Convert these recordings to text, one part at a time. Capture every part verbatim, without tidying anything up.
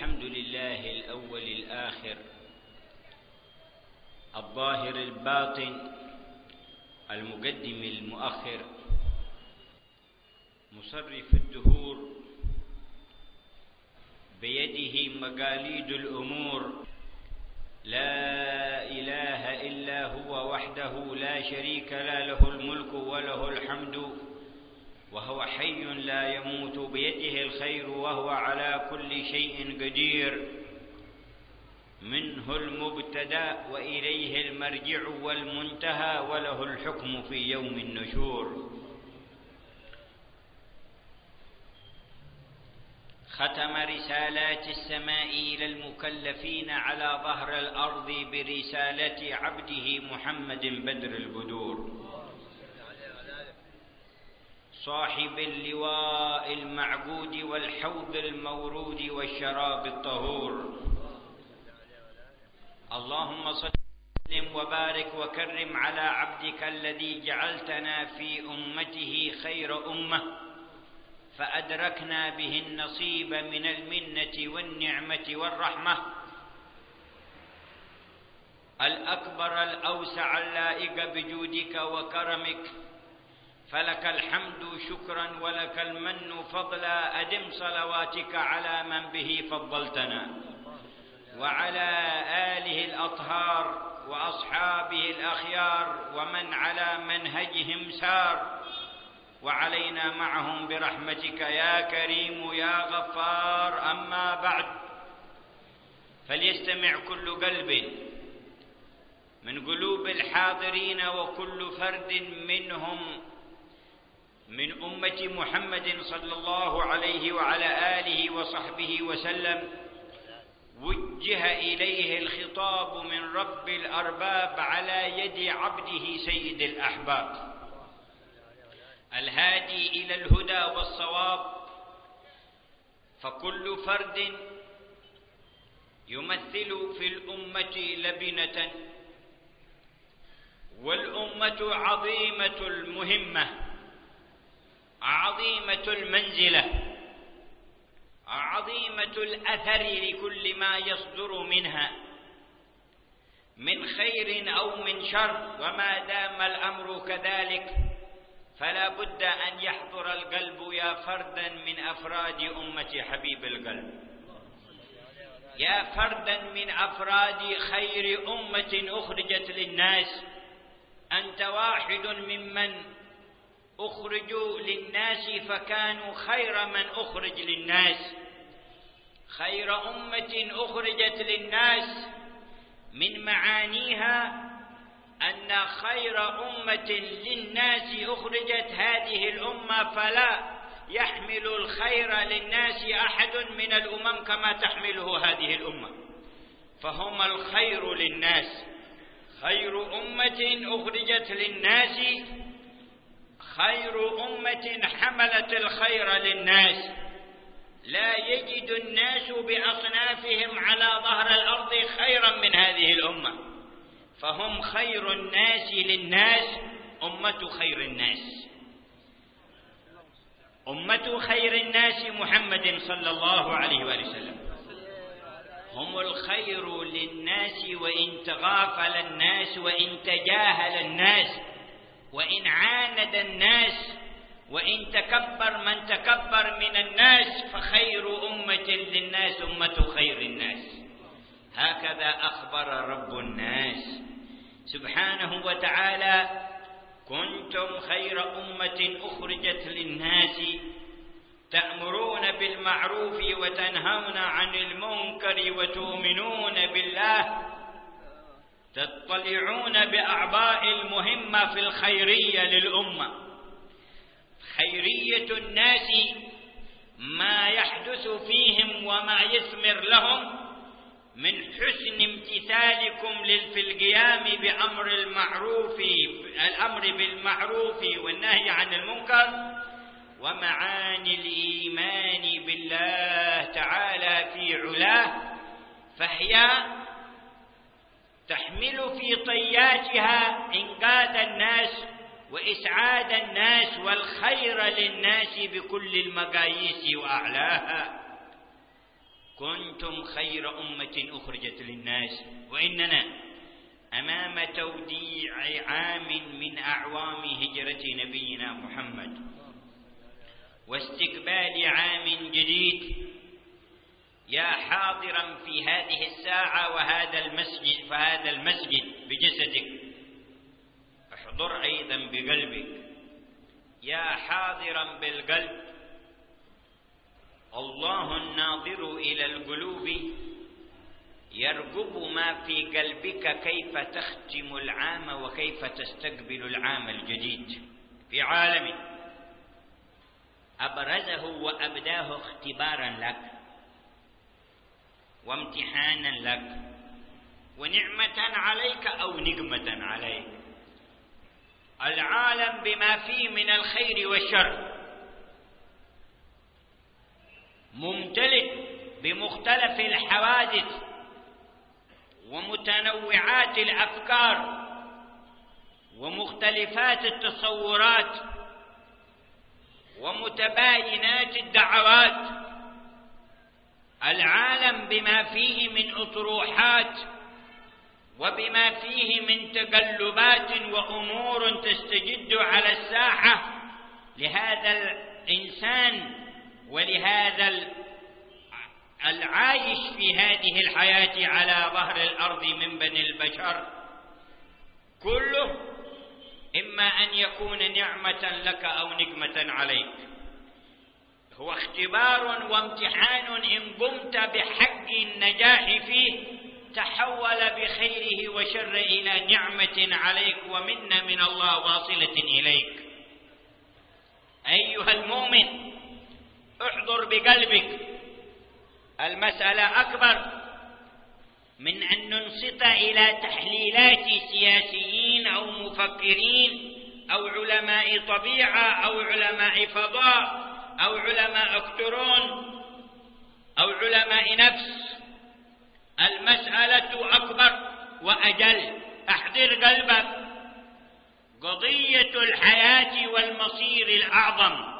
الحمد لله الأول الآخر الظاهر الباطن المقدم المؤخر مصرف الدهور بيده مقاليد الأمور لا إله إلا هو وحده لا شريك له له الملك وله الحمد وهو حي لا يموت بيده الخير وهو على كل شيء قدير منه المبتدأ وإليه المرجع والمنتهى وله الحكم في يوم النشور. ختم رسالات السماء إلى المكلفين على ظهر الأرض برسالة عبده محمد بدر البدور صاحب اللواء المعقود والحوض المورود والشراب الطهور. اللهم صل وسلم وبارك وكرم على عبدك الذي جعلتنا في أمته خير أمة فأدركنا به النصيب من المنة والنعمة والرحمة الأكبر الأوسع اللائق بجودك وكرمك، فلك الحمد شكرا ولك المن فضلا. أدم صلواتك على من به فضلتنا وعلى آله الأطهار وأصحابه الأخيار ومن على منهجهم سار وعلينا معهم برحمتك يا كريم يا غفار. أما بعد، فليستمع كل قلب من قلوب الحاضرين وكل فرد منهم من أمة محمد صلى الله عليه وعلى آله وصحبه وسلم وجه إليه الخطاب من رب الأرباب على يد عبده سيد الأحباب الهادي إلى الهدى والصواب. فكل فرد يمثل في الأمة لبنة، والأمة عظيمة المهمة عظيمة المنزلة عظيمة الأثر لكل ما يصدر منها من خير أو من شر، وما دام الأمر كذلك فلا بد أن يحضر القلب يا فردا من أفراد أمة حبيب القلب، يا فردا من أفراد خير أمة أخرجت للناس. أنت واحد ممن أخرجوا للناس فكانوا خير من أخرج للناس. خير أمة أخرجت للناس من معانيها أن خير أمة للناس أخرجت هذه الأمة، فلا يحمل الخير للناس أحد من الأمم كما تحمله هذه الأمة، فهم الخير للناس. خير أمة أخرجت للناس خير أمة حملت الخير للناس. لا يجد الناس بأصنافهم على ظهر الأرض خيرا من هذه الأمة، فهم خير الناس للناس. أمة خير الناس أمة خير الناس محمد صلى الله عليه وآله وسلم هم الخير للناس، وإن تغافل الناس وإن تجاهل الناس وإن عاند الناس وإن تكبر من تكبر من الناس، فخير أمة للناس أمة خير الناس. هكذا أخبر رب الناس سبحانه وتعالى: كنتم خير أمة أخرجت للناس تأمرون بالمعروف وتنهون عن المنكر وتؤمنون بالله، تطلعون بأعباء المهمة في الخيرية للأمة. خيرية الناس ما يحدث فيهم وما يثمر لهم من حسن امتثالكم في القيام بأمر المعروف الأمر بالمعروف والنهي عن المنكر، ومعاني الإيمان بالله تعالى في علاه، فهي تحمل في طياتها إنقاذ الناس وإسعاد الناس والخير للناس بكل المقاييس وأعلاها. كنتم خير أمة أخرجت للناس، وإننا أمام توديع عام من أعوام هجرة نبينا محمد واستقبال عام جديد. يا حاضرا في هذه الساعة وهذا المسجد فهذا المسجد بجسدك، احضر أيضا بقلبك. يا حاضرا بالقلب، الله الناظر إلى القلوب يرقب ما في قلبك كيف تختم العام وكيف تستقبل العام الجديد في عالم أبرزه وأبداه اختبارا لك وامتحانا لك ونعمة عليك أو نقمة عليك. العالم بما فيه من الخير والشر ممتلئ بمختلف الحوادث ومتنوعات الأفكار ومختلفات التصورات ومتباينات الدعوات. العالم بما فيه من أطروحات وبما فيه من تقلبات وأمور تستجد على الساحة لهذا الإنسان ولهذا العايش في هذه الحياة على ظهر الأرض من بني البشر، كله إما أن يكون نعمة لك أو نقمة عليك. هو اختبار وامتحان إن قمت بحق النجاح فيه تحول بخيره وشر إلى نعمة عليك ومنة من الله واصلة إليك. أيها المؤمن، احضر بقلبك، المسألة أكبر من أن ننصت إلى تحليلات سياسيين أو مفكرين أو علماء طبيعة أو علماء فضاء أو علماء إلكترون أو علماء نفس. المسألة أكبر وأجل. أحضر قلبك، قضية الحياة والمصير الأعظم،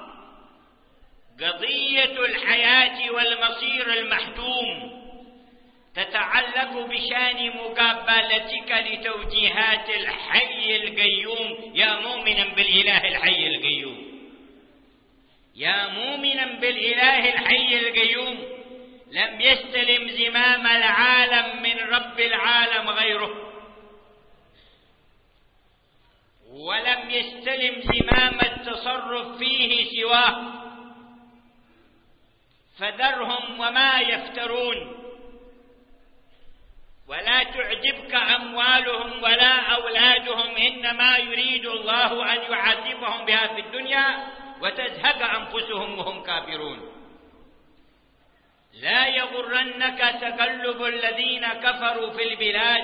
قضية الحياة والمصير المحتوم تتعلق بشان مقابلتك لتوجيهات الحي القيوم. يا مؤمنا بالإله الحي القيوم، يا مؤمنا بالإله الحي القيوم، لم يستلم زمام العالم من رب العالم غيره، ولم يستلم زمام التصرف فيه سواه، فذرهم وما يفترون. ولا تعجبك أموالهم ولا أولادهم، إنما يريد الله أن يعذبهم بها في الدنيا وتزهق أنفسهم وهم كافرون. لا يغرنك تقلب الذين كفروا في البلاد،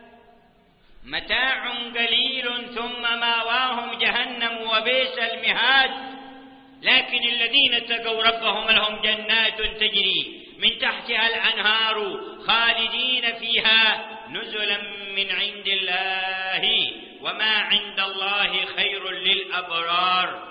متاع قليل ثم ماواهم جهنم وبئس المهاد. لكن الذين اتقوا ربهم لهم جنات تجري من تحتها الأنهار خالدين فيها نزلا من عند الله وما عند الله خير للأبرار.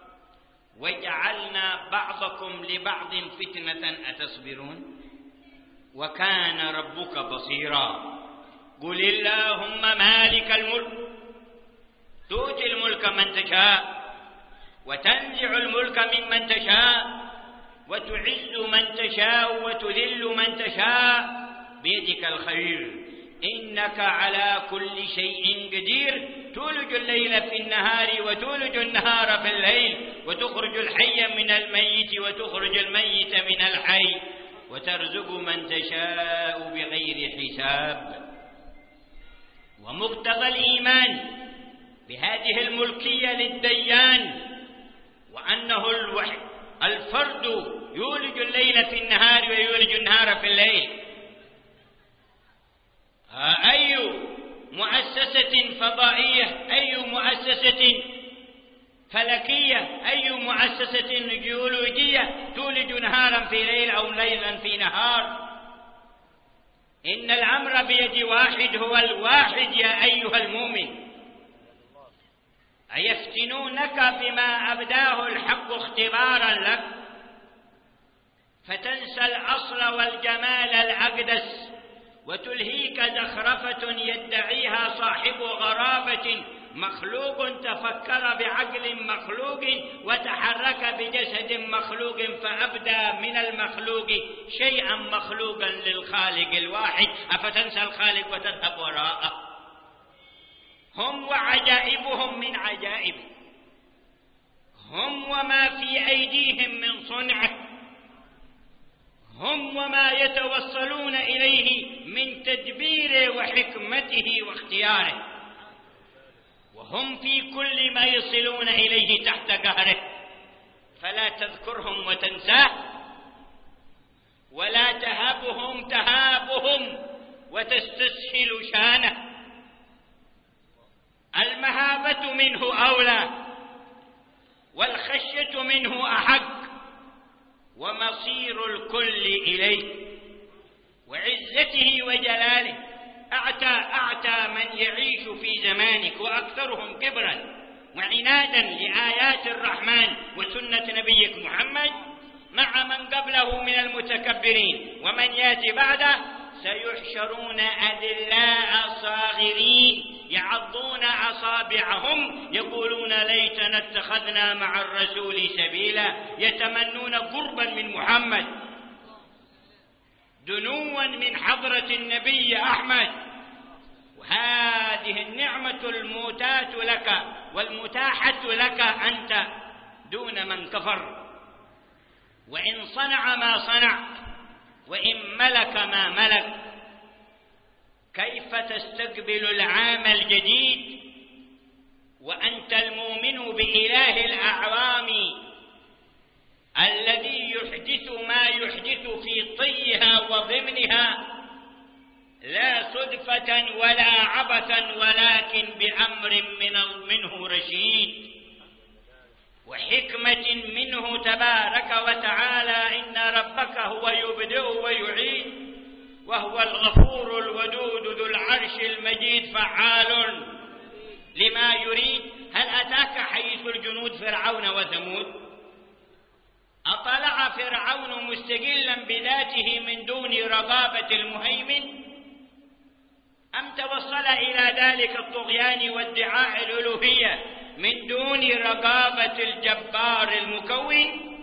وجعلنا بعضكم لبعض فتنة أتصبرون وكان ربك بصيرا. قل اللهم مالك الملك تؤتي الملك من تشاء وتنزع الملك ممن تشاء وتعز من تشاء وتذل من تشاء بيدك الخير إنك على كل شيء قدير. تولج الليل في النهار وتولج النهار في الليل وتخرج الحي من الميت وتخرج الميت من الحي وترزق من تشاء بغير حساب. ومقتضى الإيمان بهذه الملكية للديان وأنه الفرد يولج الليل في النهار ويولج النهار في الليل. أي مؤسسة فضائية، أي مؤسسة فلكية، أي مؤسسة جيولوجية تولج نهارا في ليل أو ليلا في نهار؟ إن الأمر بيد واحد، هو الواحد يا أيها المؤمن. أيفتنونك بما أبداه الحق اختبارا لك فتنسى الأصل والجمال الأقدس، وتلهيك زخرفة يدعيها صاحب غرابة، مخلوق تفكر بعقل مخلوق وتحرك بجسد مخلوق فأبدى من المخلوق شيئا مخلوقا للخالق الواحد، أفتنسى الخالق وتذهب وراءه؟ هم وعجائبهم من عجائب، هم وما في أيديهم من صنعه، هم وما يتوصلون إليه من تدبيره وحكمته واختياره، وهم في كل ما يصلون إليه تحت قهره، فلا تذكرهم وتنساه، ولا تهابهم تهابهم وتستسهل شانه. المهابة منه أولى، والخشية منه أحق، ومصير الكل إليه، وعزته وجلاله أعتى أعتى من يعيش في زمانك، وأكثرهم كبرا وعنادا لآيات الرحمن وسنة نبيك محمد، مع من قبله من المتكبرين، ومن يأتي بعده سيحشرون أذلاء صاغرين يعضون أصابعهم يقولون ليتنا اتخذنا مع الرسول سبيلا، يتمنون قربا من محمد، دنوا من حضرة النبي أحمد. وهذه النعمة الموتاة لك والمتاحة لك أنت دون من كفر، وإن صنع ما صنع، وإن ملك ما ملك. كيف تستقبل العام الجديد وأنت المؤمن بإله الأعوام الذي يحدث ما يحدث في طيها وضمنها، لا صدفة ولا عبثا، ولكن بأمر من منه رشيد وحكمة منه تبارك وتعالى. إن ربك هو يبدئ ويعيد، وهو الغفور الودود ذو العرش المجيد، فعال لما يريد. هل أتاك حديث الجنود فرعون وثمود؟ أطلع فرعون مستقلا بذاته من دون رقابة المهيمن، أم توصل إلى ذلك الطغيان وادعاء الألوهية من دون رقابة الجبار المكون؟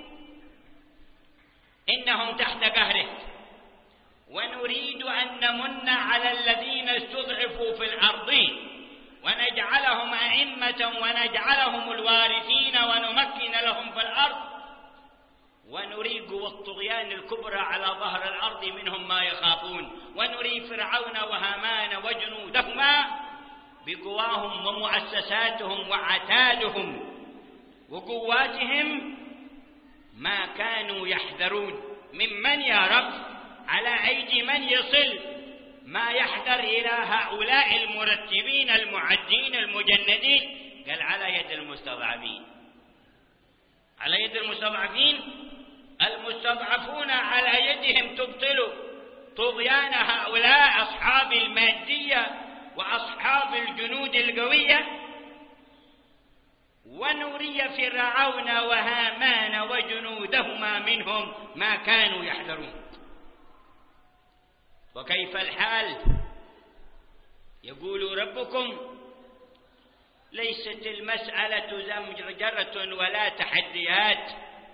إنهم تحت قهره، ونريد أن نمن على الذين استضعفوا في الأرض ونجعلهم أئمة ونجعلهم الوارثين ونمكن لهم في الأرض، ونري قوى الطغيان الكبرى على ظهر الأرض منهم ما يخافون، ونري فرعون وهامان وجنودهما بقواهم ومؤسساتهم وعتادهم وقواتهم ما كانوا يحذرون. ممن يا رب؟ على أيدي من يصل ما يحذر إلى هؤلاء المرتبين المعدين المجندين؟ قال على يد المستضعفين، على يد المستضعفين. المستضعفون على يدهم تبطل طغيان هؤلاء أصحاب المادية وأصحاب الجنود القوية، ونري فرعون وهامان وجنودهما منهم ما كانوا يحذرون. وكيف الحال؟ يقول ربكم ليست المسألة زمجرة ولا تحديات،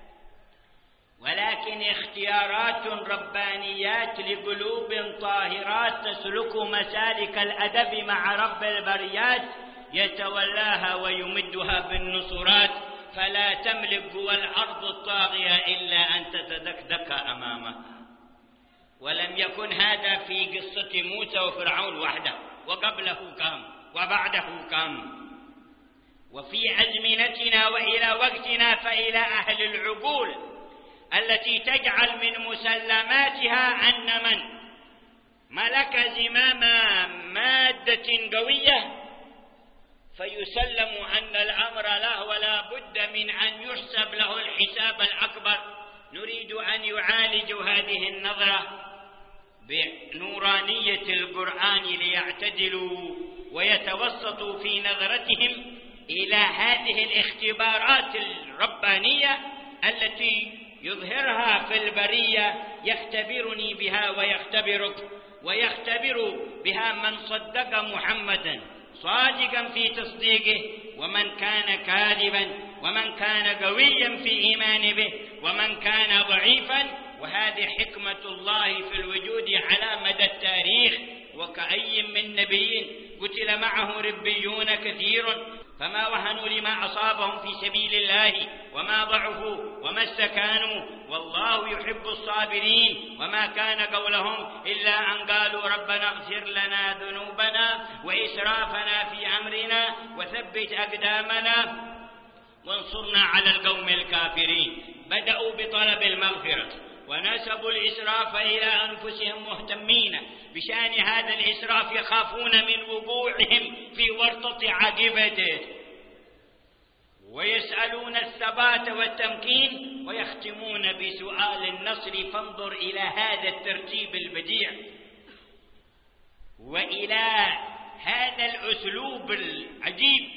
ولكن اختيارات ربانيات لقلوب طاهرات تسلك مسالك الأدب مع رب البريات، يتولاها ويمدها بالنصرات، فلا تملك قوى الأرض الطاغية إلا أن تتدكدك أمامه. ولم يكن هذا في قصة موسى وفرعون وحده، وقبله كم وبعده كم. وفي أزمنتنا وإلى وقتنا فإلى أهل العقول التي تجعل من مسلماتها أن من ملك زمام مادة قوية فيسلم أن الأمر له ولا بد من أن يحسب له الحساب الأكبر. نريد أن يعالجوا هذه النظرة بنورانية القرآن ليعتدلوا ويتوسطوا في نظرتهم إلى هذه الاختبارات الربانية التي يظهرها في البرية يختبرني بها ويختبرك، ويختبر بها من صدق محمدا صادقا في تصديقه، ومن كان كاذبا، ومن كان قويا في إيمان به، ومن كان ضعيفا. وهذه حكمة الله في الوجود على مدى التاريخ. وكأي من نبي قتل معه ربيون كثير فما وهنوا لما أصابهم في سبيل الله وما ضعفوا وما استكانوا، والله يحب الصابرين. وما كان قولهم إلا أن قالوا ربنا اغفر لنا ذنوبنا وإسرافنا في أمرنا وثبت أقدامنا وانصرنا على القوم الكافرين. بدأوا بطلب المغفرة ونسبوا الإسراف إلى أنفسهم مهتمين بشأن هذا الإسراف، يخافون من وقوعهم في ورطة عاقبته، ويسألون الثبات والتمكين، ويختمون بسؤال النصر. فانظر إلى هذا الترتيب البديع وإلى هذا الأسلوب العجيب،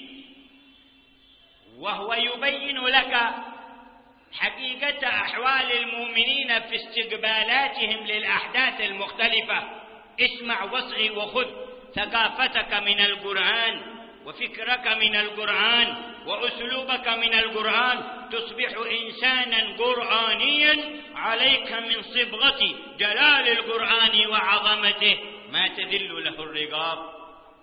وهو يبين لك حقيقة أحوال المؤمنين في استقبالاتهم للأحداث المختلفة. اسمع واصغي وخذ ثقافتك من القرآن، وفكرك من القرآن، وأسلوبك من القرآن، تصبح إنسانا قرآنيا عليك من صبغة جلال القرآن وعظمته ما تذل له الرقاب.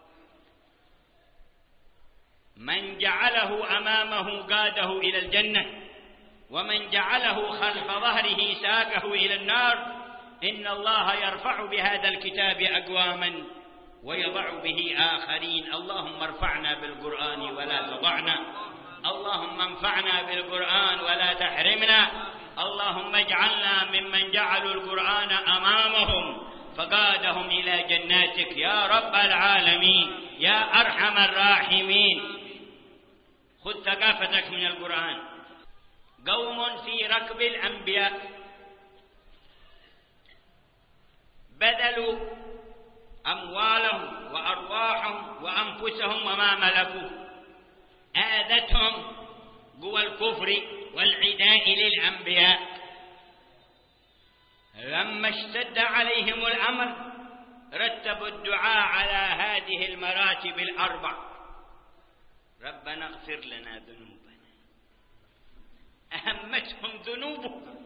من جعله أمامه قاده إلى الجنة، ومن جعله خلف ظهره ساقه إلى النار. إن الله يرفع بهذا الكتاب أقواما ويضع به آخرين. اللهم ارفعنا بالقرآن ولا تضعنا، اللهم انفعنا بالقرآن ولا تحرمنا، اللهم اجعلنا ممن جعلوا القرآن أمامهم فقادهم إلى جناتك يا رب العالمين يا أرحم الراحمين. خذ ثقافتك من القرآن. قوم في ركب الأنبياء بذلوا أموالهم وأرواحهم وأنفسهم وما ملكوا، آذتهم قوى الكفر والعداء للأنبياء. لما اشتد عليهم الأمر رتبوا الدعاء على هذه المراتب الأربع. ربنا اغفر لنا ذنوبنا، أهمتهم ذنوبهم،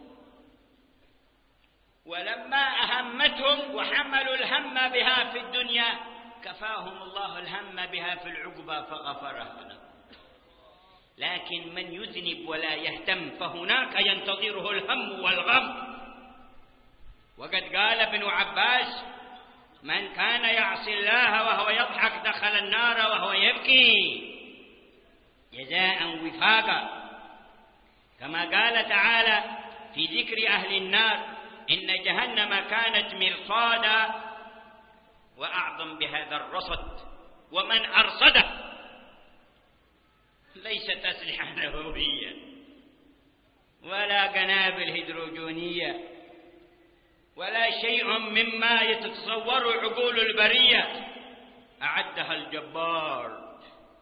ولما أهمتهم وحملوا الهم بها في الدنيا كفاهم الله الهم بها في العقبى فغفرها لهم. لكن من يذنب ولا يهتم فهناك ينتظره الهم والغم. وقد قال ابن عباس: من كان يعصي الله وهو يضحك دخل النار وهو يبكي جزاء وفاقا. كما قال تعالى في ذكر أهل النار: إن جهنم كانت مرصادا، وأعظم بهذا الرصد ومن أرصده ليست أسلحة نووية ولا قنابل هيدروجينية ولا شيء مما يتصور عقول البرية، أعدها الجبار.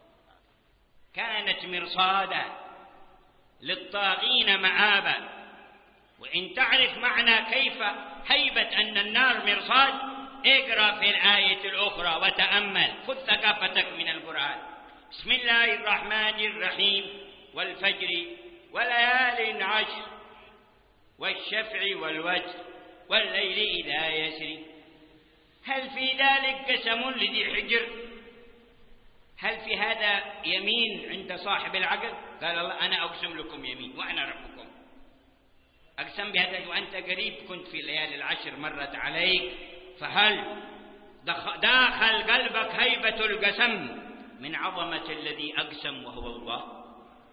كانت مرصادا للطاغين مآبا. وإن تعرف معنى كيف هيبة أن النار مرصاد اقرأ في الآية الأخرى وتأمل. خذ ثقافتك من القرآن. بسم الله الرحمن الرحيم: والفجر وليال عشر والشفع والوتر والليل إذا يسري هل في ذلك قسم لذي حجر؟ هل في هذا يمين عند صاحب العقل؟ قال الله: أنا أقسم لكم يمين وأنا ربكم. أقسم بهذا وأنت قريب كنت في الليالي العشر مرت عليك، فهل داخل قلبك هيبة القسم من عظمة الذي أقسم وهو الله؟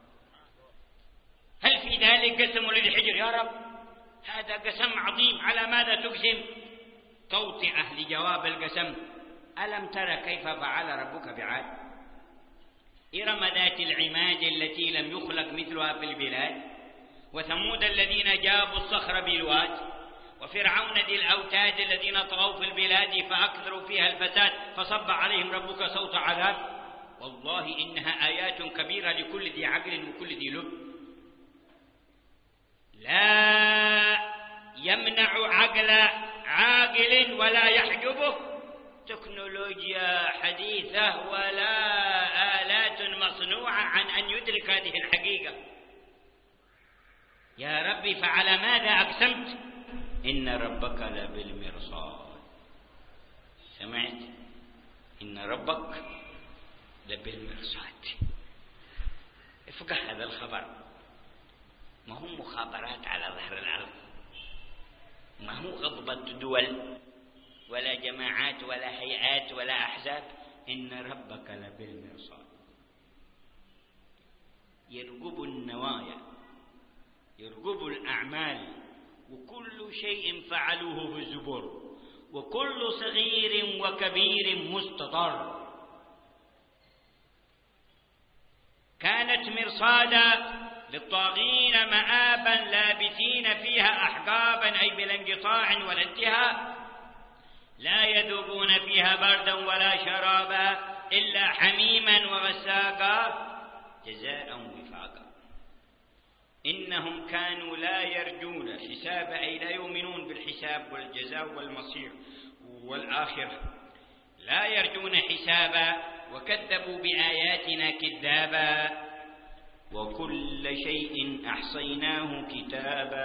هل في ذلك قسم لذي حجر؟ يا رب هذا قسم عظيم، على ماذا تقسم؟ توطئة لجواب القسم. ألم ترى كيف فعل ربك بعاد؟ إرم ذات العماد التي لم يخلق مثلها في البلاد، وثمود الذين جابوا الصخر بالواد، وفرعون ذي الأوتاد الذين طغوا في البلاد فأكثروا فيها الفساد فصب عليهم ربك صوت عذاب. والله إنها آيات كبيرة لكل ذي عقل وكل ذي لب. لا يمنع عقل عاقل ولا يحجبه تكنولوجيا حديثة ولا آلات مصنوعة عن أن يدرك هذه الحقيقة. يا ربي فعلى ماذا أقسمت؟ إن ربك لبالمرصاد. سمعت؟ إن ربك لبالمرصاد. افقه هذا الخبر، ما هو مخابرات على ظهر الأرض، ما هو غضبة دول ولا جماعات ولا هيئات ولا أحزاب. إن ربك لبالمرصاد. يرقب النوايا، يرقب الأعمال، وكل شيء فعلوه في الزبر، وكل صغير وكبير مستطر. كانت مرصادا للطاغين مآبا لابثين فيها أحقابا، أي بلا انقطاع ولا انتهاء، لا يذوقون فيها بردا ولا شرابا إلا حميما وغساقا جزاء وفاقا. إنهم كانوا لا يرجون حساب، أي لا يؤمنون بالحساب والجزاء والمصير والآخرة، لا يرجون حسابا، وكذبوا بآياتنا كذابا، وكل شيء أحصيناه كتابا.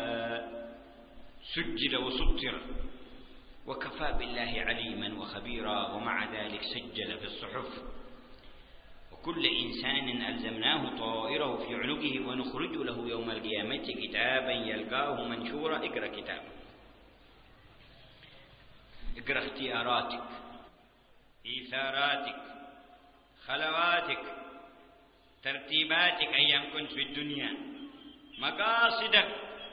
سجل وسطر، وكفى بالله عليما وخبيرا، ومع ذلك سجل في الصحف. وكل إنسان ألزمناه طائره في عنقه ونخرج له يوم القيامة كتابا يلقاه منشورا. اقرأ كتابك، اقرأ اختياراتك، إيثاراتك، خلواتك، ترتيباتك أيام كنت في الدنيا، مقاصدك،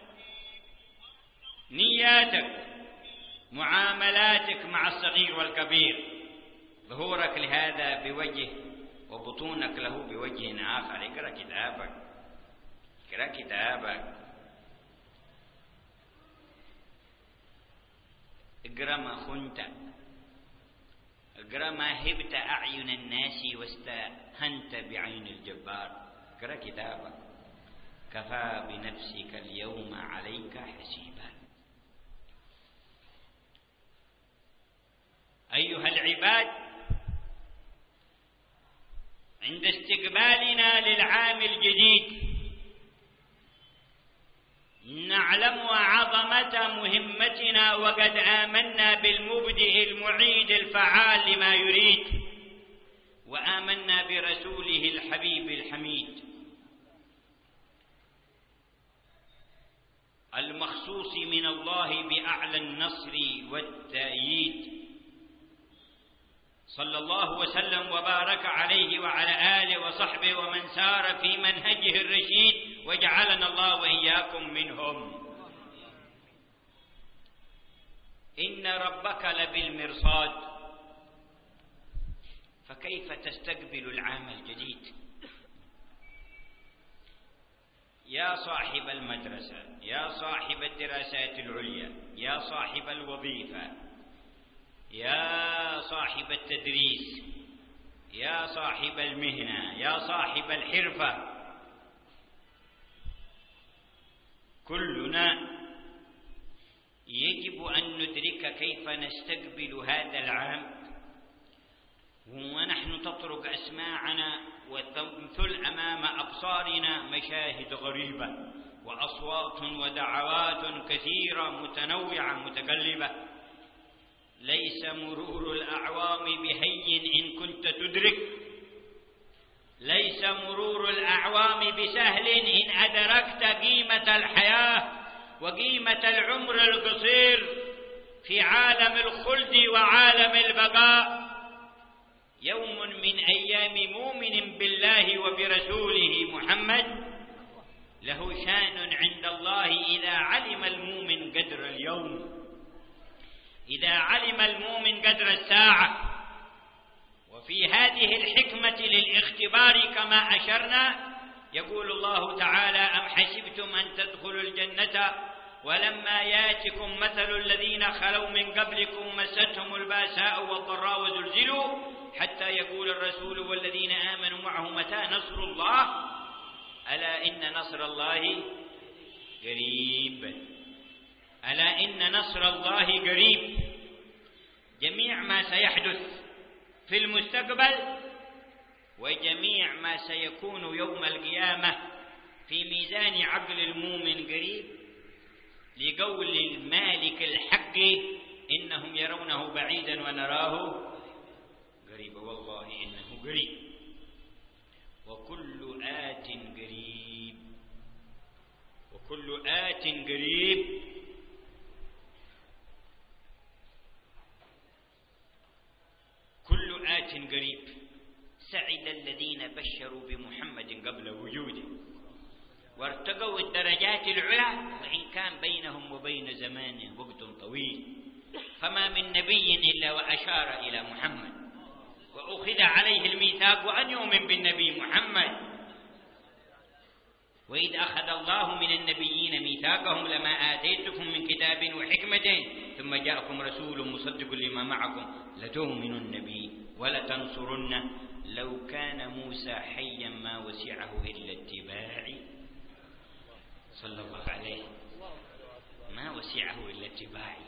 نياتك، معاملاتك مع الصغير والكبير، ظهورك لهذا بوجه وبطونك له بوجه آخر. اقرأ كتابك، اقرأ كتابك، اقرأ ما خنت، اقرأ ما هبت أعين الناس واستهنت بعين الجبار. اقرأ كتابك، كفى بنفسك اليوم عليك حسيبا. أيها العباد، عند استقبالنا للعام الجديد نعلم عظمة مهمتنا، وقد آمنا بالمبدئ المعيد الفعال لما يريد، وآمنا برسوله الحبيب الحميد المخصوص من الله بأعلى النصر والتأييد، صلى الله وسلم وبارك عليه وعلى آله وصحبه ومن سار في منهجه الرشيد، وجعلنا الله وإياكم منهم. إن ربك لبالمرصاد. فكيف تستقبل العام الجديد؟ يا صاحب المدرسة، يا صاحب الدراسات العليا، يا صاحب الوظيفة، يا صاحب التدريس، يا صاحب المهنة، يا صاحب الحرفة، كلنا يجب أن ندرك كيف نستقبل هذا العام، ونحن تطرق أسماعنا وتمثل أمام أبصارنا مشاهد غريبة وأصوات ودعوات كثيرة متنوعة متقلبة. ليس مرور الأعوام بهين إن كنت تدرك، ليس مرور الأعوام بسهل إن أدركت قيمة الحياة وقيمة العمر القصير في عالم الخلد وعالم البقاء. يوم من أيام مؤمن بالله وبرسوله محمد له شان عند الله إذا علم المؤمن قدر اليوم، إذا علم المؤمن قدر الساعة. وفي هذه الحكمة للاختبار كما أشرنا يقول الله تعالى: أم حسبتم أن تدخلوا الجنة ولما ياتكم مثل الذين خلوا من قبلكم مستهم الباساء والضراء وزلزلوا حتى يقول الرسول والذين آمنوا معه متى نصر الله ألا إن نصر الله. قريب. ألا إن نصر الله قريب. جميع ما سيحدث في المستقبل وجميع ما سيكون يوم القيامة في ميزان عقل المؤمن قريب، لقول المالك الحق إنهم يرونه بعيدا ونراه قريبا. والله إنه قريب. وكل آت قريب، وكل آت قريب. كل آت قريب. سعد الذين بشروا بمحمد قبل وجوده وارتقوا الدرجات العلى، وإن كان بينهم وبين زمانه وقت طويل. فما من نبي إلا وأشار إلى محمد وأخذ عليه الميثاق وأن يؤمن بالنبي محمد. وإذ أخذ الله من النبيين ميثاقهم لما آتيتكم من كتاب وحكمة ثم جاءكم رسول مصدق لما معكم لتؤمنن به ولتنصرنه لو كان موسى حيا ما وسعه إلا اتباعي. صلى الله عليه، ما وسعه إلا اتباعي،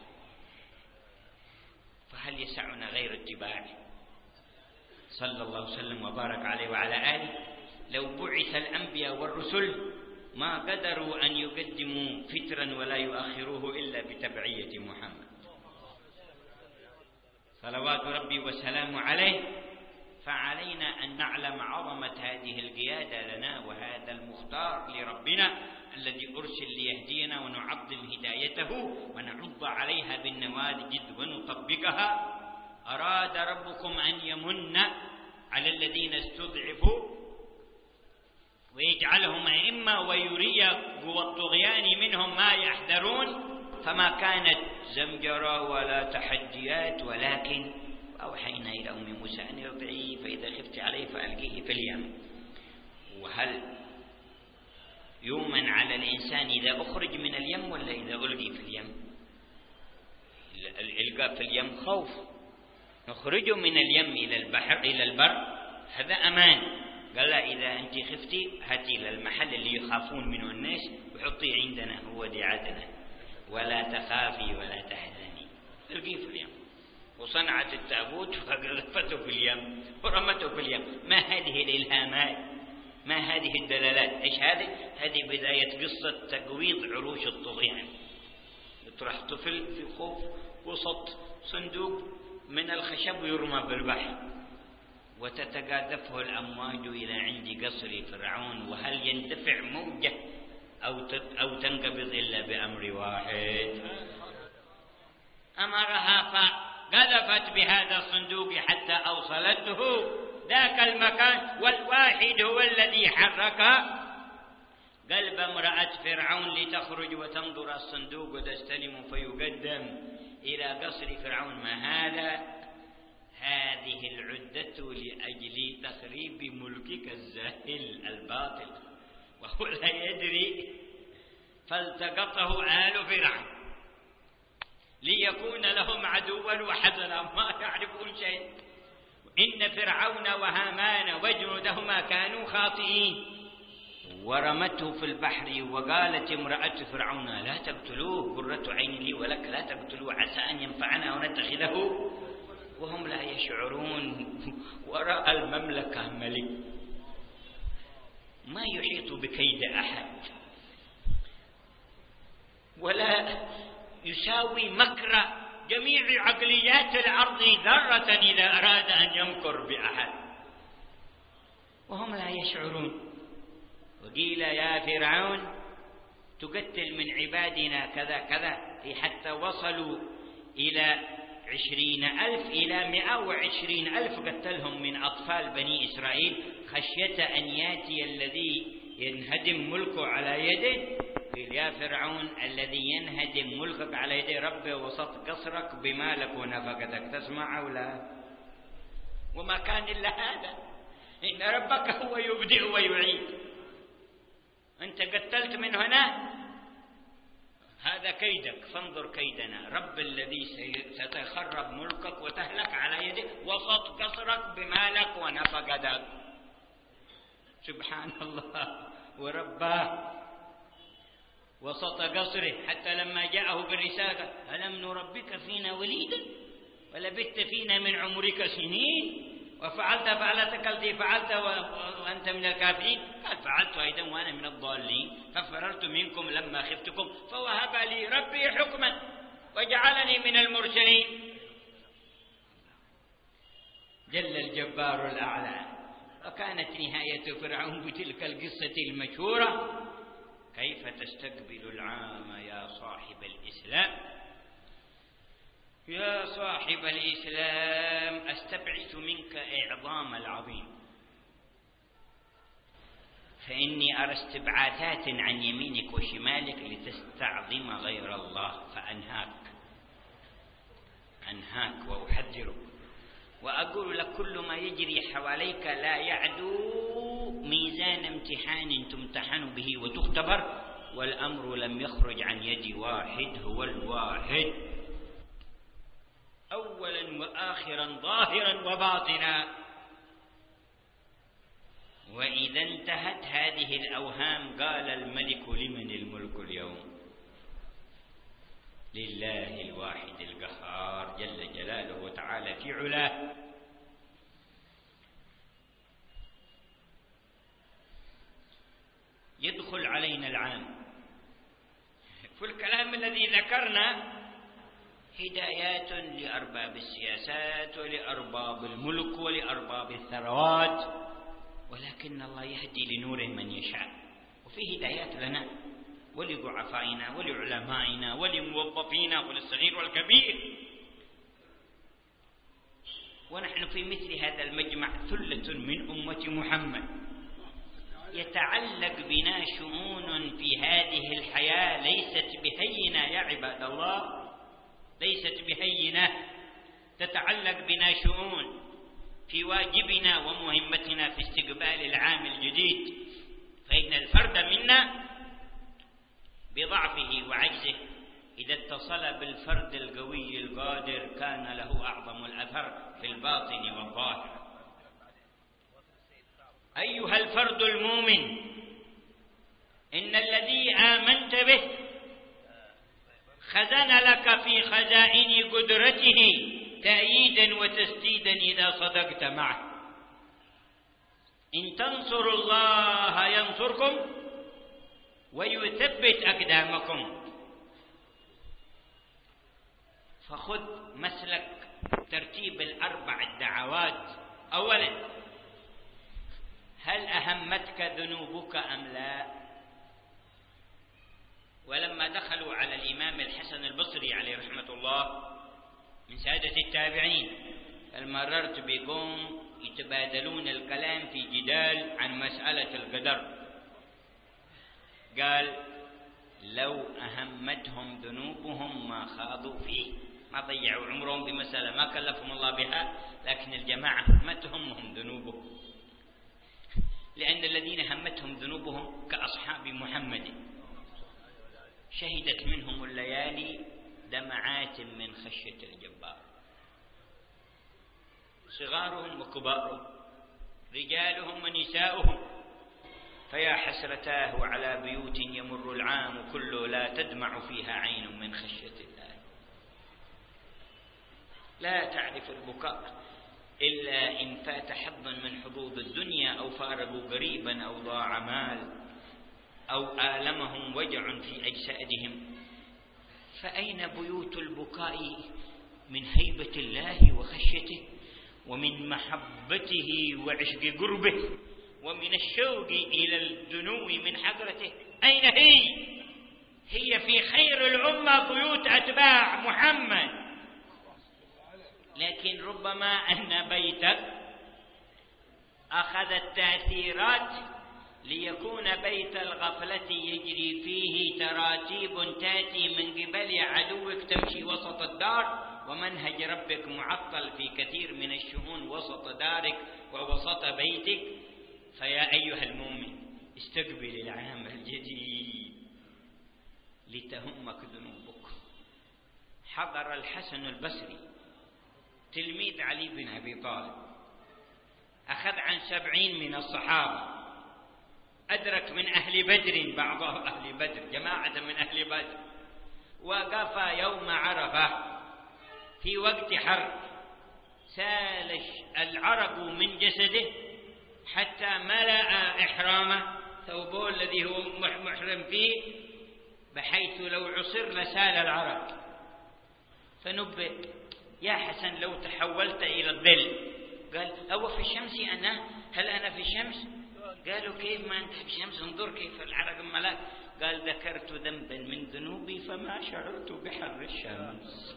فهل يسعنا غير اتباعي؟ صلى الله وسلم وبارك عليه وعلى آله. لو بعث الأنبياء والرسل ما قدروا أن يقدموا فترا ولا يؤخروه إلا بتبعية محمد صلوات ربي وسلامه عليه. فعلينا أن نعلم عظمة هذه القيادة لنا وهذا المختار لربنا الذي أرسل ليهدينا، ونعظم هدايته ونعض عليها بالنواجذ ونطبقها. أراد ربكم أن يمن على الذين استضعفوا ويجعلهم أئمة ويري قوى الطغيان منهم ما يحذرون، فما كانت زمجرة ولا تحديات، ولكن أوحينا إلى أم موسى أن ارضعيه فإذا خفت عليه فألقيه في اليم. وهل يؤمن على الإنسان إذا أخرج من اليم ولا إذا ألقي في اليم؟ الإلقاء في اليم خوف، نخرجه من اليم إلى البحر إلى البر هذا أمان. قال لا، إذا أنت خفتي هاتي للمحل اللي يخافون منه الناس وحطيه عندنا، هو دعاتنا، ولا تخافي ولا تحزني، القيه في اليم. وصنعت التابوت فقذفته في اليم ورمته في اليم. ما هذه الإلهامات؟ ما هذه الدلالات؟ إيش هذه؟ هذه بداية قصة تقويض عروش الطغيان. يطرح طفل في خوف وسط صندوق من الخشب ويرمى بالبحر وتتقاذفه الأمواج إلى عند قصر فرعون، وهل يندفع موجة أو أو تنقبض إلا بأمر واحد. أمرها فقذفت بهذا الصندوق حتى أوصلته ذاك المكان، والواحد هو الذي حرك قلب امرأة فرعون لتخرج وتنظر الصندوق وتستلم فيقدم إلى قصر فرعون. ما هذا؟ هذه العدة لأجل تخريب ملكك الزاهل الباطل وهو لا يدري، فالتقطه آل فرعون ليكون لهم عدوا وحزنا، ما يعرفون شيء. إن فرعون وهامان وجنودهما كانوا خاطئين. ورمته في البحر. وقالت امرأة فرعون لا تقتلوه قرة عين لي ولك، لا تقتلوه عسى أن ينفعنا ونتخذه، وهم لا يشعرون. وراء المملكة ملك ما يحيط بكيد أحد ولا يساوي مكر جميع عقليات الأرض ذرة إذا أراد أن يمكر بأحد، وهم لا يشعرون. وقيل يا فرعون تقتل من عبادنا كذا كذا، حتى وصلوا إلى عشرين ألف إلى مئة وعشرين ألف قتلهم من أطفال بني إسرائيل خشية أن يأتي الذي ينهدم ملكه على يده. قيل يا فرعون الذي ينهدم ملكك على يد ربه وسط قصرك بمالك ونفقتك تسمع أو لا؟ وما كان إلا هذا، إن ربك هو يبدئ ويعيد. أنت قتلت من هنا، هذا كيدك، فانظر كيدنا. رب الذي ستخرب ملكك وتهلك على يدك وسط قصرك بمالك ونفقتك. سبحان الله ورباه. وسط قصره، حتى لما جاءه بالرسالة: ألم نربك فينا وليدا ولبثت فينا من عمرك سنين وفعلت فعلتك التي فعلت وأنت من الكافرين؟ قال: فعلت أيضا وأنا من الضالين، ففررت منكم لما خفتكم فوهب لي ربي حكما وجعلني من المرسلين. جل الجبار الأعلى. وكانت نهاية فرعون بتلك القصة المشهورة: كيف تستقبل العام يا صاحب الإسلام؟ يا صاحب الإسلام، أستبعث منك إعظام العظيم، فإني أرى استبعاثات عن يمينك وشمالك لتستعظم غير الله، فأنهاك أنهاك وأحذرك وأقول لك: كل ما يجري حواليك لا يعدو ميزان امتحان تمتحن به وتختبر، والأمر لم يخرج عن يد واحد هو الواحد، أولا وآخرا ظاهرا وباطنا. وإذا انتهت هذه الأوهام قال الملك: لمن الملك اليوم؟ لله الواحد القهار جل جلاله وتعالى في علاه. يدخل علينا العام، فالكلام الذي ذكرنا هدايات لأرباب السياسات ولأرباب الملك ولأرباب الثروات، ولكن الله يهدي لنوره من يشاء، وفي هدايات لنا ولضعفائنا ولعلمائنا ولموظفينا وللصغير والكبير. ونحن في مثل هذا المجمع ثلة من أمة محمد يتعلق بنا شؤون في هذه الحياة ليست بهينة يا عباد الله، ليست بهينة. تتعلق بنا شؤون في واجبنا ومهمتنا في استقبال العام الجديد، فإن الفرد منا بضعفه وعجزه إذا اتصل بالفرد القوي القادر كان له أعظم الأثر في الباطن والظاهر. أيها الفرد المؤمن، إن الذي آمنت به خزن لك في خزائن قدرته تأييدا وتسديدا إذا صدقت معه. إن تنصروا الله ينصركم ويثبت أقدامكم. فخذ مسلك ترتيب الأربع الدعوات. أولا، هل أهمتك ذنوبك أم لا؟ ولما دخلوا على الإمام الحسن البصري عليه رحمة الله من سادة التابعين، مررت بقوم يتبادلون الكلام في جدال عن مسألة القدر، قال: لو أهمتهم ذنوبهم ما خاضوا فيه، ما ضيعوا عمرهم بمسألة ما كلفهم الله بها، لكن الجماعة همتهم هم ذنوبهم، لأن الذين همتهم ذنوبهم كأصحاب محمد شهدت منهم الليالي دمعات من خشية الجبار، صغارهم وكبارهم، رجالهم ونساؤهم. فيا حسرتاه على بيوت يمر العام كله لا تدمع فيها عين من خشية الله. لا تعرف البكاء إلا إن فات حظا من حظوظ الدنيا، أو فارقوا قريبا، أو ضاع مال، أو آلمهم وجع في أجسادهم. فأين بيوت البكاء من هيبة الله وخشيته، ومن محبته وعشق قربه، ومن الشوق إلى الدنو من حضرته؟ أين هي؟ هي في خير الأمة بيوت أتباع محمد. لكن ربما أن بيتك أخذ التأثيرات ليكون بيت الغفلة يجري فيه تراتيب تأتي من قبل عدوك تمشي وسط الدار، ومنهج ربك معطل في كثير من الشؤون وسط دارك ووسط بيتك. فيا أيها المؤمن، استقبل العام الجديد لتهمك ذنوبك. حضر الحسن البصري تلميذ علي بن أبي طالب، أخذ عن سبعين من الصحابة، أدرك من أهل بدر بعض أهل بدر جماعة من أهل بدر، وقف يوم عرفة في وقت حر، سال العرق من جسده حتى ملأ إحرامه ثوبه الذي هو محرم فيه، بحيث لو عصر لسال العرق. فنبئ: يا حسن لو تحولت إلى الظل. قال: أو في الشمس أنا؟ هل أنا في الشمس؟ قالوا: كيف ما أنت في الشمس؟ انظر كيف العرق ملاك. قال: ذكرت ذنبا من ذنوبي فما شعرت بحر الشمس.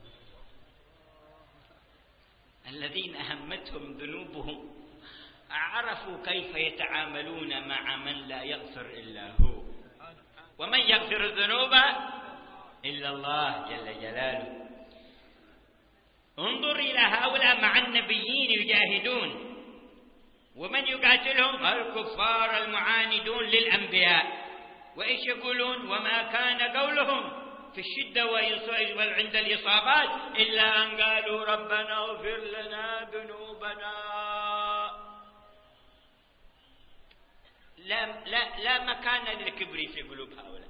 الذين أهمتهم ذنوبهم عرفوا كيف يتعاملون مع من لا يغفر إلا هو، ومن يغفر الذنوب إلا الله جل جلاله. انظر إلى هؤلاء مع النبيين يجاهدون، ومن يقاتلهم؟ الكفار المعاندون للأنبياء. وإيش يقولون؟ وما كان قولهم في الشدة وعند الإصابات إلا أن قالوا: ربنا اغفر لنا ذنوبنا. لا, لا, لا مكان للكبر في قلوب هؤلاء.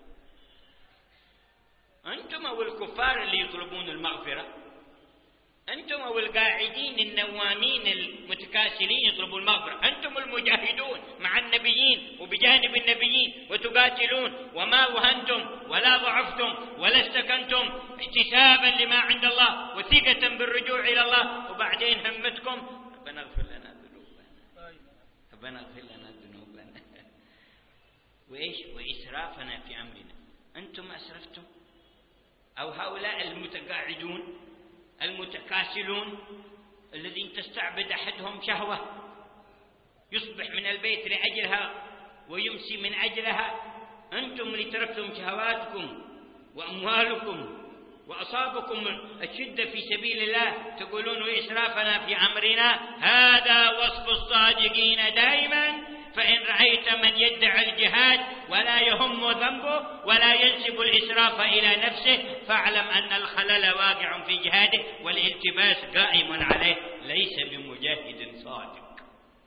أنتم أو الكفار اللي يطلبون المغفرة، أنتم أو القاعدين النوامين المتكاسلين يطلبون المغفرة، أنتم المجاهدون مع النبيين وبجانب النبيين وتقاتلون، وما وهنتم ولا ضعفتم ولا استكنتم احتسابا لما عند الله وثقة بالرجوع إلى الله، وبعدين همتكم: ربنا اغفر لنا ذنوبنا، ربنا اغفر لنا ذنوبنا. وإيش؟ وإسرافنا في أمرنا. أنتم أسرفتم؟ أو هؤلاء المتقاعدون المتكاسلون الذين تستعبد أحدهم شهوة، يصبح من البيت لأجلها ويمسي من أجلها. أنتم اللي تركتم شهواتكم وأموالكم وأصابكم الشدة في سبيل الله تقولون: وإسرافنا في أمرنا. هذا وصف الصادقين دائما. فإن رأيت من يدعي الجهاد ولا يهم ذنبه ولا ينسب الإسراف إلى نفسه، فاعلم أن الخلل واقع في جهاده والالتباس قائم عليه، ليس بمجاهد صادق.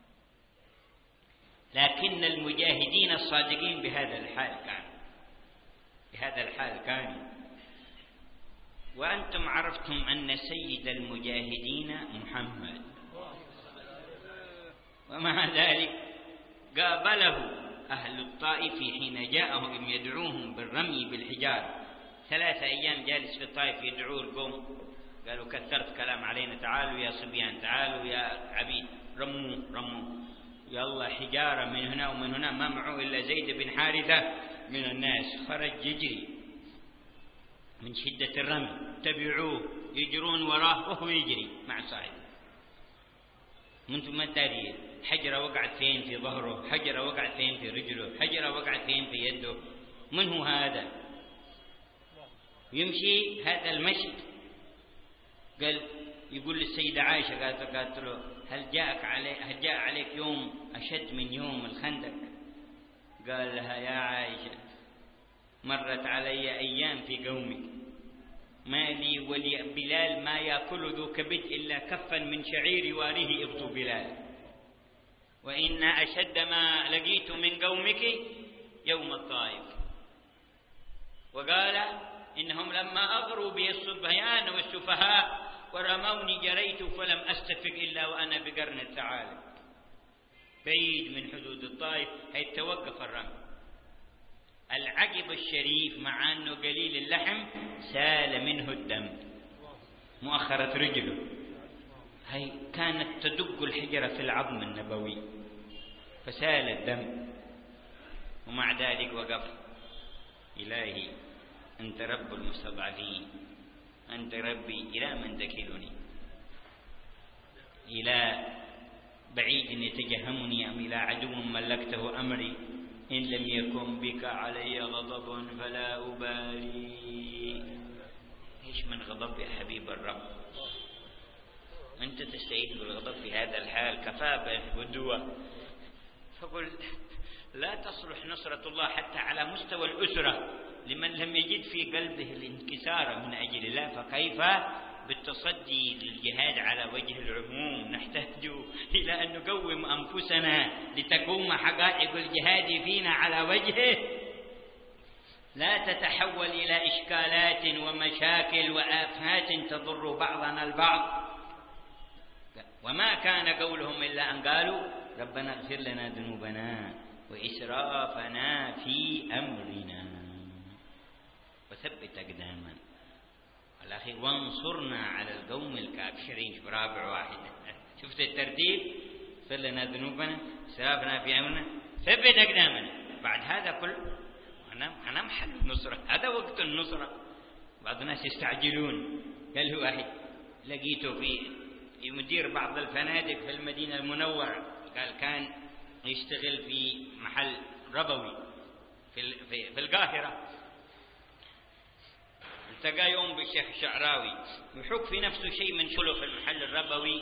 لكن المجاهدين الصادقين بهذا الحال كانوا بهذا الحال كانوا وأنتم عرفتم أن سيد المجاهدين محمد، ومع ذلك قابله أهل الطائف حين جاءهم يدعوهم بالرمي بالحجار. ثلاثة أيام جالس في الطائف يدعوه القوم، قالوا: كثرت كلام علينا، تعالوا يا صبيان، تعالوا يا عبيد، رموا رموا، يلا حجارة من هنا ومن هنا. ما معه إلا زيد بن حارثة من الناس، خرج يجري من شدة الرمي، تبعوه يجرون وراه وهو يجري مع صاحبه. منتم ما تدري حجرة وقعت فين في ظهره، حجرة وقعت فين في رجله، حجرة وقعت فين في يده. من هو هذا؟ يمشي هذا المشي. قال يقول للسيدة عائشة، قالت قالت له: هل جاءك علي هل جاء عليك يوم أشد من يوم الخندق؟ قال لها: يا عائشة، مرت علي أيام في قومك ما لي ولي بلال ما يأكل ذو كبد إلا كفا من شعير يواريه إبط بلال، وإن أشد ما لقيت من قومك يوم الطائف. وقال: إنهم لما أغروا بي الصبيان والسفهاء ورموني جريت فلم أستفق إلا وأنا بقرن الثعالب. بعيد من حدود الطائف حيث توقف الرمي. العقب الشريف مع أنه قليل اللحم سال منه الدم، مؤخرة رجله هي كانت تدق الحجرة في العظم النبوي فسال الدم، ومع ذلك وقف: إلهي أنت رب المستضعفين، أنت ربي، إلى من تكلني؟ إلى بعيد يتجهمني أم إلى عدو ملكته أمري؟ إن لم يكن بك علي غضب فلا أبالي. إيش من غضب يا حبيب الرب؟ أنت تستعيد بالغضب في هذا الحال؟ كفى بالهدوء. فقل لا تصلح نصرة الله حتى على مستوى الأسرة لمن لم يجد في قلبه الانكسار من أجل الله، فكيف بالتصدي للجهاد على وجه العموم نحتاج إلى أن نقوم أنفسنا لتقوم حقائق الجهاد فينا على وجهه، لا تتحول إلى إشكالات ومشاكل وآفات تضر بعضنا البعض. وما كان قولهم إلا أن قالوا ربنا اغفر لنا ذنوبنا وإسرافنا في أمرنا وثبت أقدامنا، والأخير وانصرنا على القوم الكافرين. شوف رابع واحد، شفت الترتيب؟ اغفر لنا ذنوبنا إسرافنا في أمرنا ثبت أقدامنا. بعد هذا كله أنا محل النصرة، هذا وقت النصرة. بعض الناس يستعجلون. قال له واحد لقيته في يمدير بعض الفنادق في المدينة المنورة، قال كان يشتغل في محل ربوي في في, في القاهرة. التقى يوم بالشيخ الشعراوي يحك في نفسه شيء من شغله في المحل الربوي،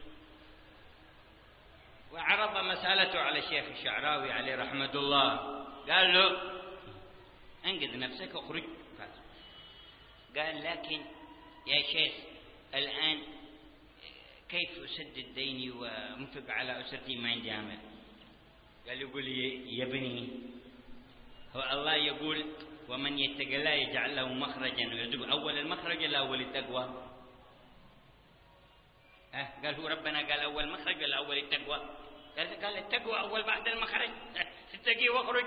وعرض مسألته على الشيخ الشعراوي عليه رحمة الله. قال له انقذ نفسك واخرج. قال لكن يا شيخ الآن كيف أسدد ديني وأنفق على أسرتي ما عندي عمل؟ قال يقول يا ابني هو الله يقول ومن يتق الله يجعل له مخرجا ويرزقه. أول المخرج ولا أول التقوى؟ أه قال هو ربنا قال أول مخرج ولا أول التقوى؟ قال قال التقوى أول بعد المخرج، تتقي واخرج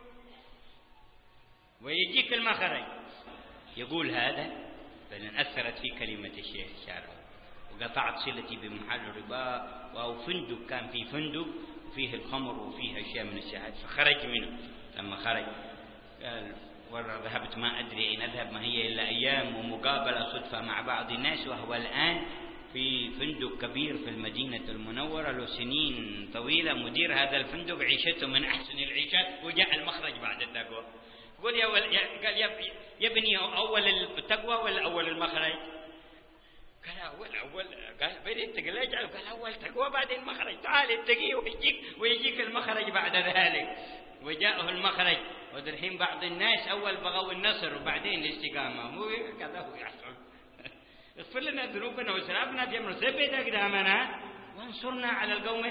ويجيك المخرج. يقول هذا فلن أثرت في كلمة الشيخ الشعراوي، وقطعت صلتي بمحل الربا، أو فندق كان في فندق فيه الخمر وفيه أشياء من الشهاد، فخرج منه. لما خرج قال ورا ذهبت ما أدري أين أذهب، ما هي إلا أيام ومقابلة صدفة مع بعض الناس، وهو الآن في فندق كبير في المدينة المنورة له سنين طويلة مدير هذا الفندق، عيشته من أحسن العيشات، وجاء المخرج بعد التقوى. قل يا قال يا ابني أول التقوى ولا أول المخرج؟ قال أول أول قال بين التقوى، قال أول تقوى بعدين المخرج، تعال اتقي ويجيك ويجيك المخرج بعد ذلك. وجاءه المخرج. والحين بعض الناس أول بغوا النصر وبعدين الاستقامة، هو كذا هو يحصل. اغفر لنا ذنوبنا وإسرافنا في أمرنا ثبت أقدامنا وانصرنا على القوم.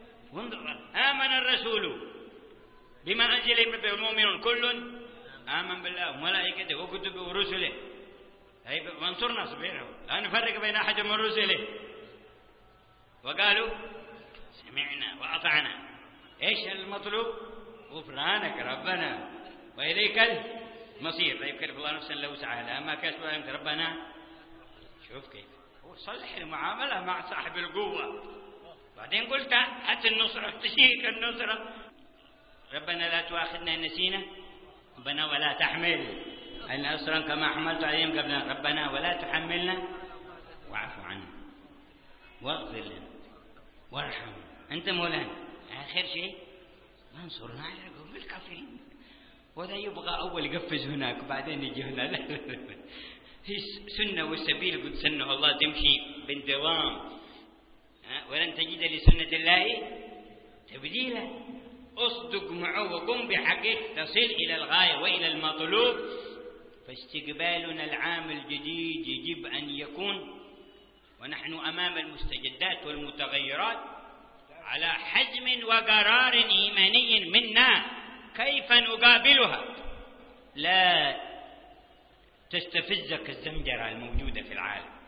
آمن الرسول بما أنزل به المؤمنون كل آمن بالله وملائكته وكتبه ورسله وانصرنا سبحانه لا نفرق بين أحد من رسله. وقالوا سمعنا وأطعنا. إيش المطلوب؟ غفرانك ربنا وإليك المصير. لا يكلف الله نفسا إلا وسعها لها ما كسبت أنت ربنا. شوف كيف هو صلح المعاملة مع صاحب القوة. بعدين قلت هات النصرة، تشيك النصرة. ربنا لا تؤاخذنا إن نسينا ربنا ولا تحمل أن أسرا كما حملت عليهم قبل ربنا ولا تحملنا واعف عنا واغفر لنا وارحمنا أنت مولانا. آخر شيء وانصرنا على القوم الكافرين. ولا يبغى أول يقفز هناك وبعدين يجي هنا. لا لا لا. هي سنة والسبيل قد سنه الله تمشي بانتظام، ولن تجد لسنة الله تبديلا. اصدق معه وقم بحقه تصل إلى الغاية وإلى المطلوب. فاستقبالنا العام الجديد يجب أن يكون ونحن أمام المستجدات والمتغيرات على حزم وقرار إيماني منا كيف نقابلها. لا تستفزك الزمجرة الموجودة في العالم،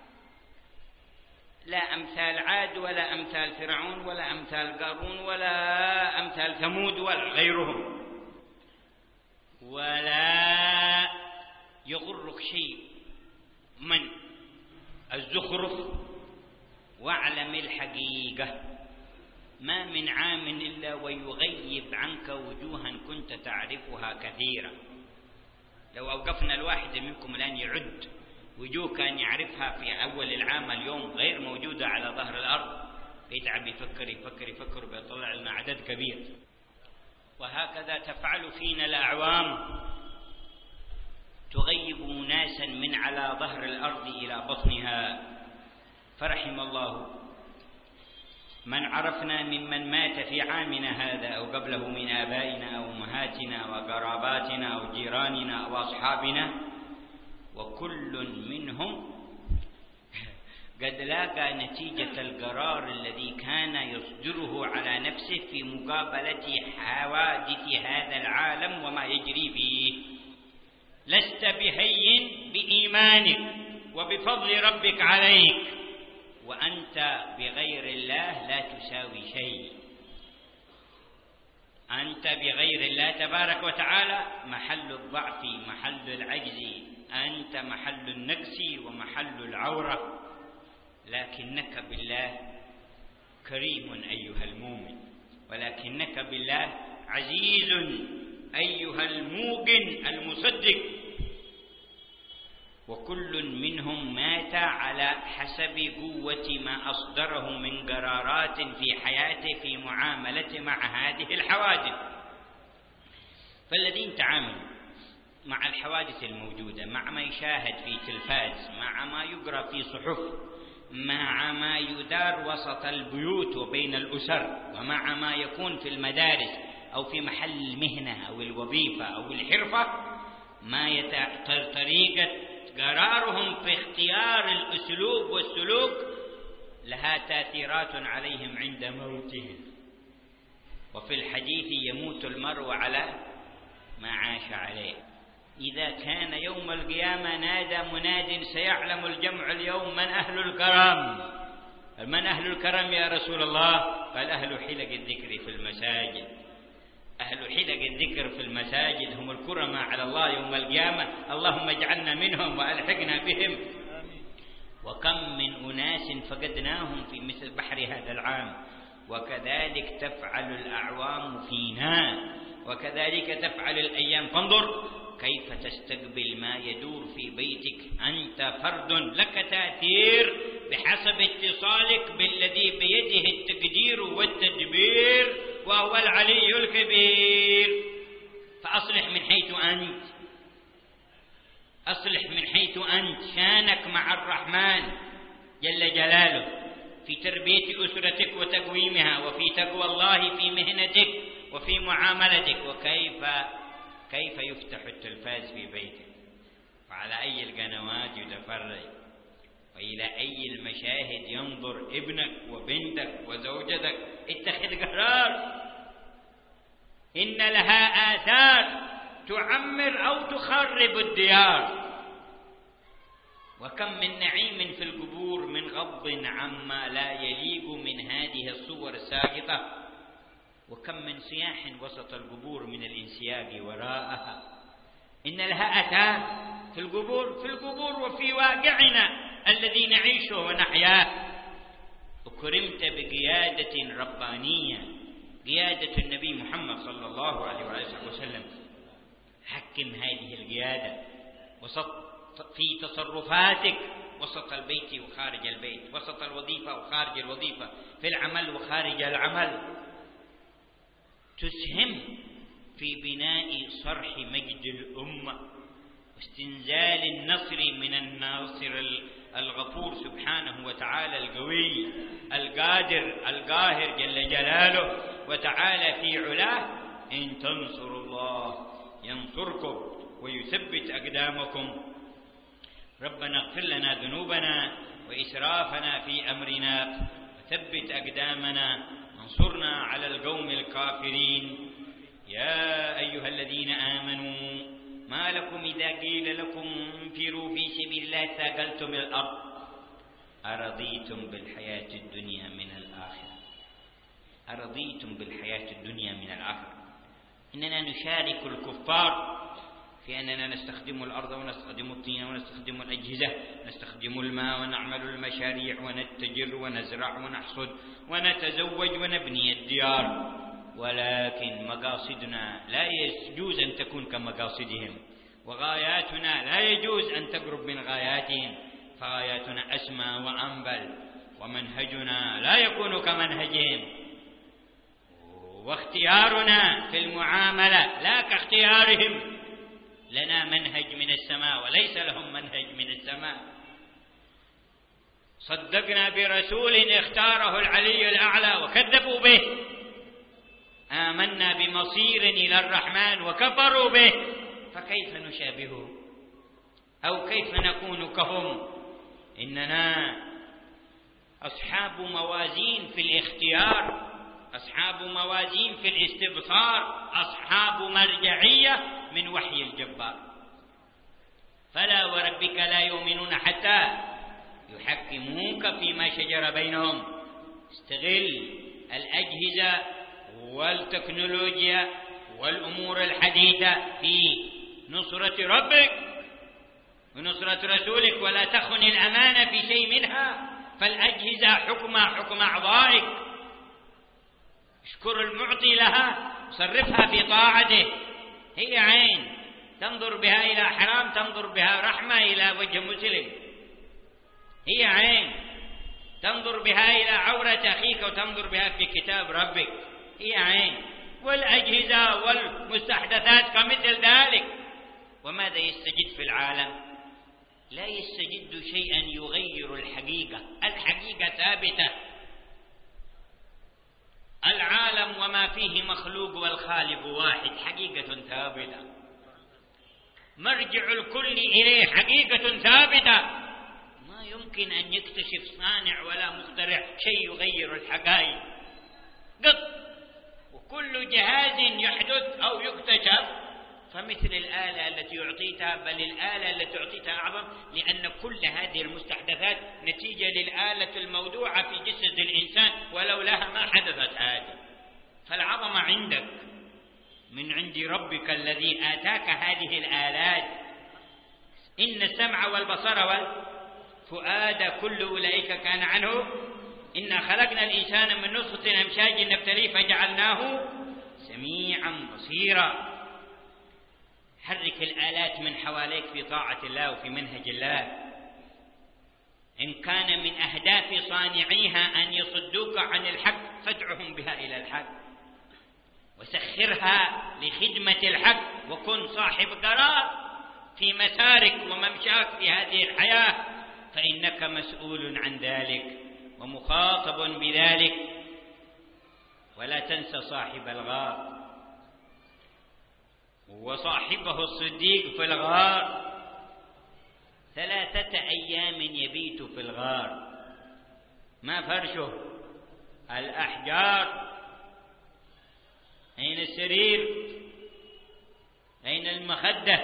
لا أمثال عاد ولا أمثال فرعون ولا أمثال قارون ولا أمثال ثمود ولا غيرهم. ولا يغرك شيء من الزخرف، واعلم الحقيقة ما من عام إلا ويغيب عنك وجوها كنت تعرفها كثيرا. لو أوقفنا الواحد منكم الآن يعد وجوه كان يعرفها في أول العام اليوم غير موجودة على ظهر الأرض، يتعب يفكر يفكر يفكر بيطلع لنا عدد كبير. وهكذا تفعل فينا الأعوام، تغيب ناسا من على ظهر الأرض إلى بطنها. فرحم الله من عرفنا ممن مات في عامنا هذا أو قبله من آبائنا أو أمهاتنا وقراباتنا أو جيراننا أو أصحابنا، وكل منهم قد لاقى نتيجة القرار الذي كان يصدره على نفسه في مقابلة حوادث هذا العالم وما يجري فيه. لست بهين بإيمانك وبفضل ربك عليك، وأنت بغير الله لا تساوي شيء. أنت بغير الله تبارك وتعالى محل الضعف، محل العجز، أنت محل النقص ومحل العورة، لكنك بالله كريم أيها المؤمن، ولكنك بالله عزيز أيها الموقن المصدق. وكل منهم مات على حسب قوة ما أصدره من قرارات في حياته في معاملته مع هذه الحوادث. فالذين تعاملوا مع الحوادث الموجودة، مع ما يشاهد في تلفاز، مع ما يقرأ في صحف، مع ما يدار وسط البيوت وبين الأسر، ومع ما يكون في المدارس أو في محل المهنة أو الوظيفة أو الحرفة، ما يتعطر طريقة قرارهم في اختيار الأسلوب والسلوك لها تأثيرات عليهم عند موتهم. وفي الحديث يموت المرء على ما عاش عليه. إذا كان يوم القيامة نادى مناد سيعلم الجمع اليوم من أهل الكرم. من أهل الكرم يا رسول الله؟ قال أهل حلق الذكر في المساجد. أهل حلق الذكر في المساجد هم الكرماء على الله يوم القيامة، اللهم اجعلنا منهم وألحقنا بهم. وكم من أناس فقدناهم في مثل بحر هذا العام، وكذلك تفعل الأعوام فينا، وكذلك تفعل الأيام. فانظر كيف تستقبل ما يدور في بيتك. أنت فرد لك تأثير بحسب اتصالك بالذي بيده التقدير والتدبير وهو العلي الكبير. فأصلح من حيث أنت، أصلح من حيث أنت شانك مع الرحمن جل جلاله في تربية أسرتك وتقويمها، وفي تقوى الله في مهنتك وفي معاملتك. وكيف كيف يفتح التلفاز في بيتك، وعلى أي القنوات يتفرج، وإلى أي المشاهد ينظر ابنك وبنتك وزوجتك. اتخذ قرار، إن لها آثار تعمر أو تخرب الديار. وكم من نعيم في القبور من غض عما لا يليق من هذه الصور الساقطة، وكم من صياح وسط القبور من الانسياب وراءها. إن لها آثار في القبور، في القبور وفي واقعنا الذي نعيشه ونحياه. أكرمت بقيادة ربانية، قيادة النبي محمد صلى الله عليه وسلم. حكم هذه القيادة وسط في تصرفاتك، وسط البيت وخارج البيت، وسط الوظيفة وخارج الوظيفة، في العمل وخارج العمل. تسهم في بناء صرح مجد الأمة واستنزال النصر من الناصر الغفور سبحانه وتعالى القوي القادر القاهر جل جلاله وتعالى في علاه. إن تنصروا الله ينصركم ويثبت أقدامكم. ربنا اغفر لنا ذنوبنا وإسرافنا في أمرنا وثبت أقدامنا وانصرنا على القوم الكافرين. يا أيها الذين آمنوا ما لكم إذا قيل لكم انفروا في سبيل الله ثاقلتم الأرض أرضيتم بالحياة الدنيا من الآخرة. أرضيتم بالحياة الدنيا من الآخرة. إننا نشارك الكفار في أننا نستخدم الأرض ونستخدم الطين ونستخدم الأجهزة، نستخدم الماء ونعمل المشاريع ونتجر ونزرع ونحصد ونتزوج ونبني الديار، ولكن مقاصدنا لا يجوز أن تكون كمقاصدهم، وغاياتنا لا يجوز أن تقرب من غاياتهم، فغاياتنا أسمى وأنبل، ومنهجنا لا يكون كمنهجهم، واختيارنا في المعاملة لا كاختيارهم. لنا منهج من السماء وليس لهم منهج من السماء. صدقنا برسول اختاره العلي الأعلى وكذبوا به. آمنا بمصير إلى الرحمن وكفروا به، فكيف نشابهه أو كيف نكون كهم؟ إننا أصحاب موازين في الاختيار، أصحاب موازين في الاستبصار، أصحاب مرجعية من وحي الجبار. فلا وربك لا يؤمنون حتى يحكموك فيما شجر بينهم. استغل الأجهزة والتكنولوجيا والأمور الحديثة في نصرة ربك ونصرة رسولك، ولا تخن الأمانة في شيء منها، فالأجهزة حكمها حكم أعضائك. اشكر المعطي لها، صرفها في طاعته. هي عين تنظر بها إلى حرام، تنظر بها رحمة إلى وجه مسلم. هي عين تنظر بها إلى عورة أخيك وتنظر بها في كتاب ربك. هي عين. والأجهزة والمستحدثات كمثل ذلك. وماذا يستجد في العالم؟ لا يستجد شيئا يغير الحقيقة. الحقيقة ثابتة. العالم وما فيه مخلوق والخالق واحد، حقيقة ثابتة. مرجع الكل إليه، حقيقة ثابتة. ما يمكن أن يكتشف صانع ولا مخترع شيء يغير الحقائق قط. وكل جهاز يحدث أو يكتشف فمثل الآلة التي يعطيتها، بل الآلة التي يعطيتها أعظم، لأن كل هذه المستحدثات نتيجة للآلة الموضوعة في جسد الإنسان، ولولاها ما حدثت هذه. فالعظمة عندك من عند ربك الذي آتاك هذه الآلات. إن السمع والبصر والفؤاد كل أولئك كان عنه. إنا خلقنا الإنسان من نطفة أمشاج نبتليه فجعلناه سميعا بصيرا. حرك الآلات من حواليك في طاعة الله وفي منهج الله. إن كان من أهداف صانعيها أن يصدوك عن الحق فادعهم بها إلى الحق، وسخرها لخدمة الحق، وكن صاحب قرار في مسارك وممشاك في هذه الحياة، فإنك مسؤول عن ذلك ومخاطب بذلك. ولا تنسى صاحب الغار، وصاحبه الصديق في الغار ثلاثة أيام يبيت في الغار. ما فرشه؟ الأحجار. أين السرير؟ أين المخدة؟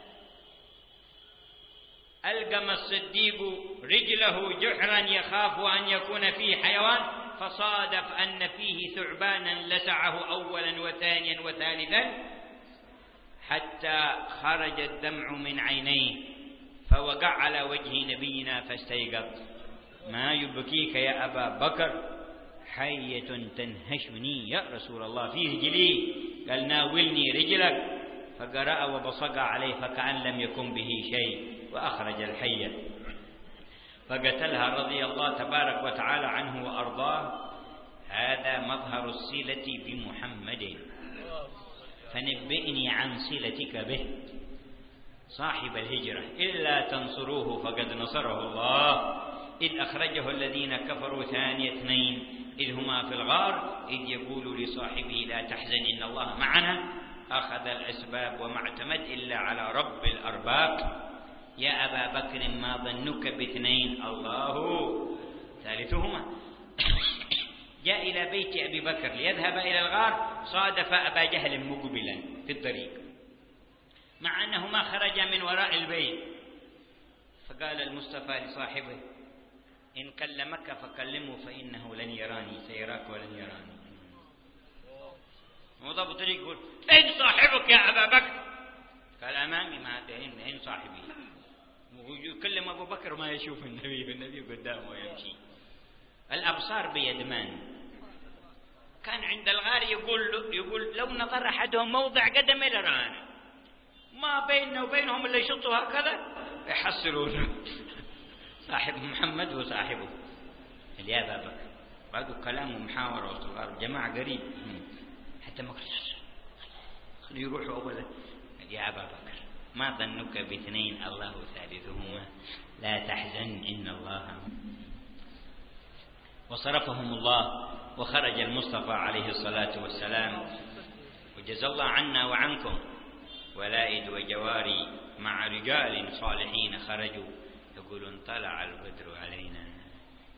ألقم الصديق رجله جحرا يخاف أن يكون فيه حيوان، فصادف أن فيه ثعبانا لسعه أولا وثانيا وثالثا حتى خرج الدمع من عينيه، فوقع على وجه نبينا فاستيقظ. ما يبكيك يا أبا بكر؟ حية تنهشني يا رسول الله في رجلي. قال ناولني رجلك، فقرأ وبصق عليه فكأن لم يكن به شيء، وأخرج الحية فقتلها رضي الله تبارك وتعالى عنه وأرضاه. هذا مظهر الصلة بمحمد، فنبئني عن صلتك به. صاحب الهجرة إلا تنصروه فقد نصره الله، إذ أخرجه الذين كفروا ثاني اثنين إذ هما في الغار إذ يقول لصاحبه لا تحزن إن الله معنا. أخذ الأسباب وما اعتمد إلا على رب الأرباب. يا أبا بكر ما ظنك باثنين الله ثالثهما. جاء إلى بيت أبي بكر ليذهب إلى الغار، صادف أبا جهل مقبلا في الطريق، مع أنه ما خرج من وراء البيت. فقال المصطفى لصاحبه إن كلمك فكلمه فإنه لن يراني، سيراك ولن يراني. وضع بطريق يقول أين صاحبك يا أبا بكر؟ قال أمامي. ما أين صاحبي؟ ويكلم أبو بكر ما يشوف النبي، والنبي قدامه ويمشي. الأبصار بيد من؟ كان عند الغار يقول يقول لو نظر أحدهم موضع قدمه لرانا، ما بيننا وبينهم اللي يشطوا هكذا يحصلون. صاحب محمد وصاحبه اللي أبا بكر بعده كلامه محاورة وسط الغار، جماعة قريب حتى ما خلوا يروحوا أولا. يا أبا بكر ما ظنك باثنين الله ثالثهما، لا تحزن إن الله. وصرفهم الله وخرج المصطفى عليه الصلاة والسلام. وجزى الله عنا وعنكم ولائد وجواري مع رجال صالحين خرجوا يقولون طلع البدر علينا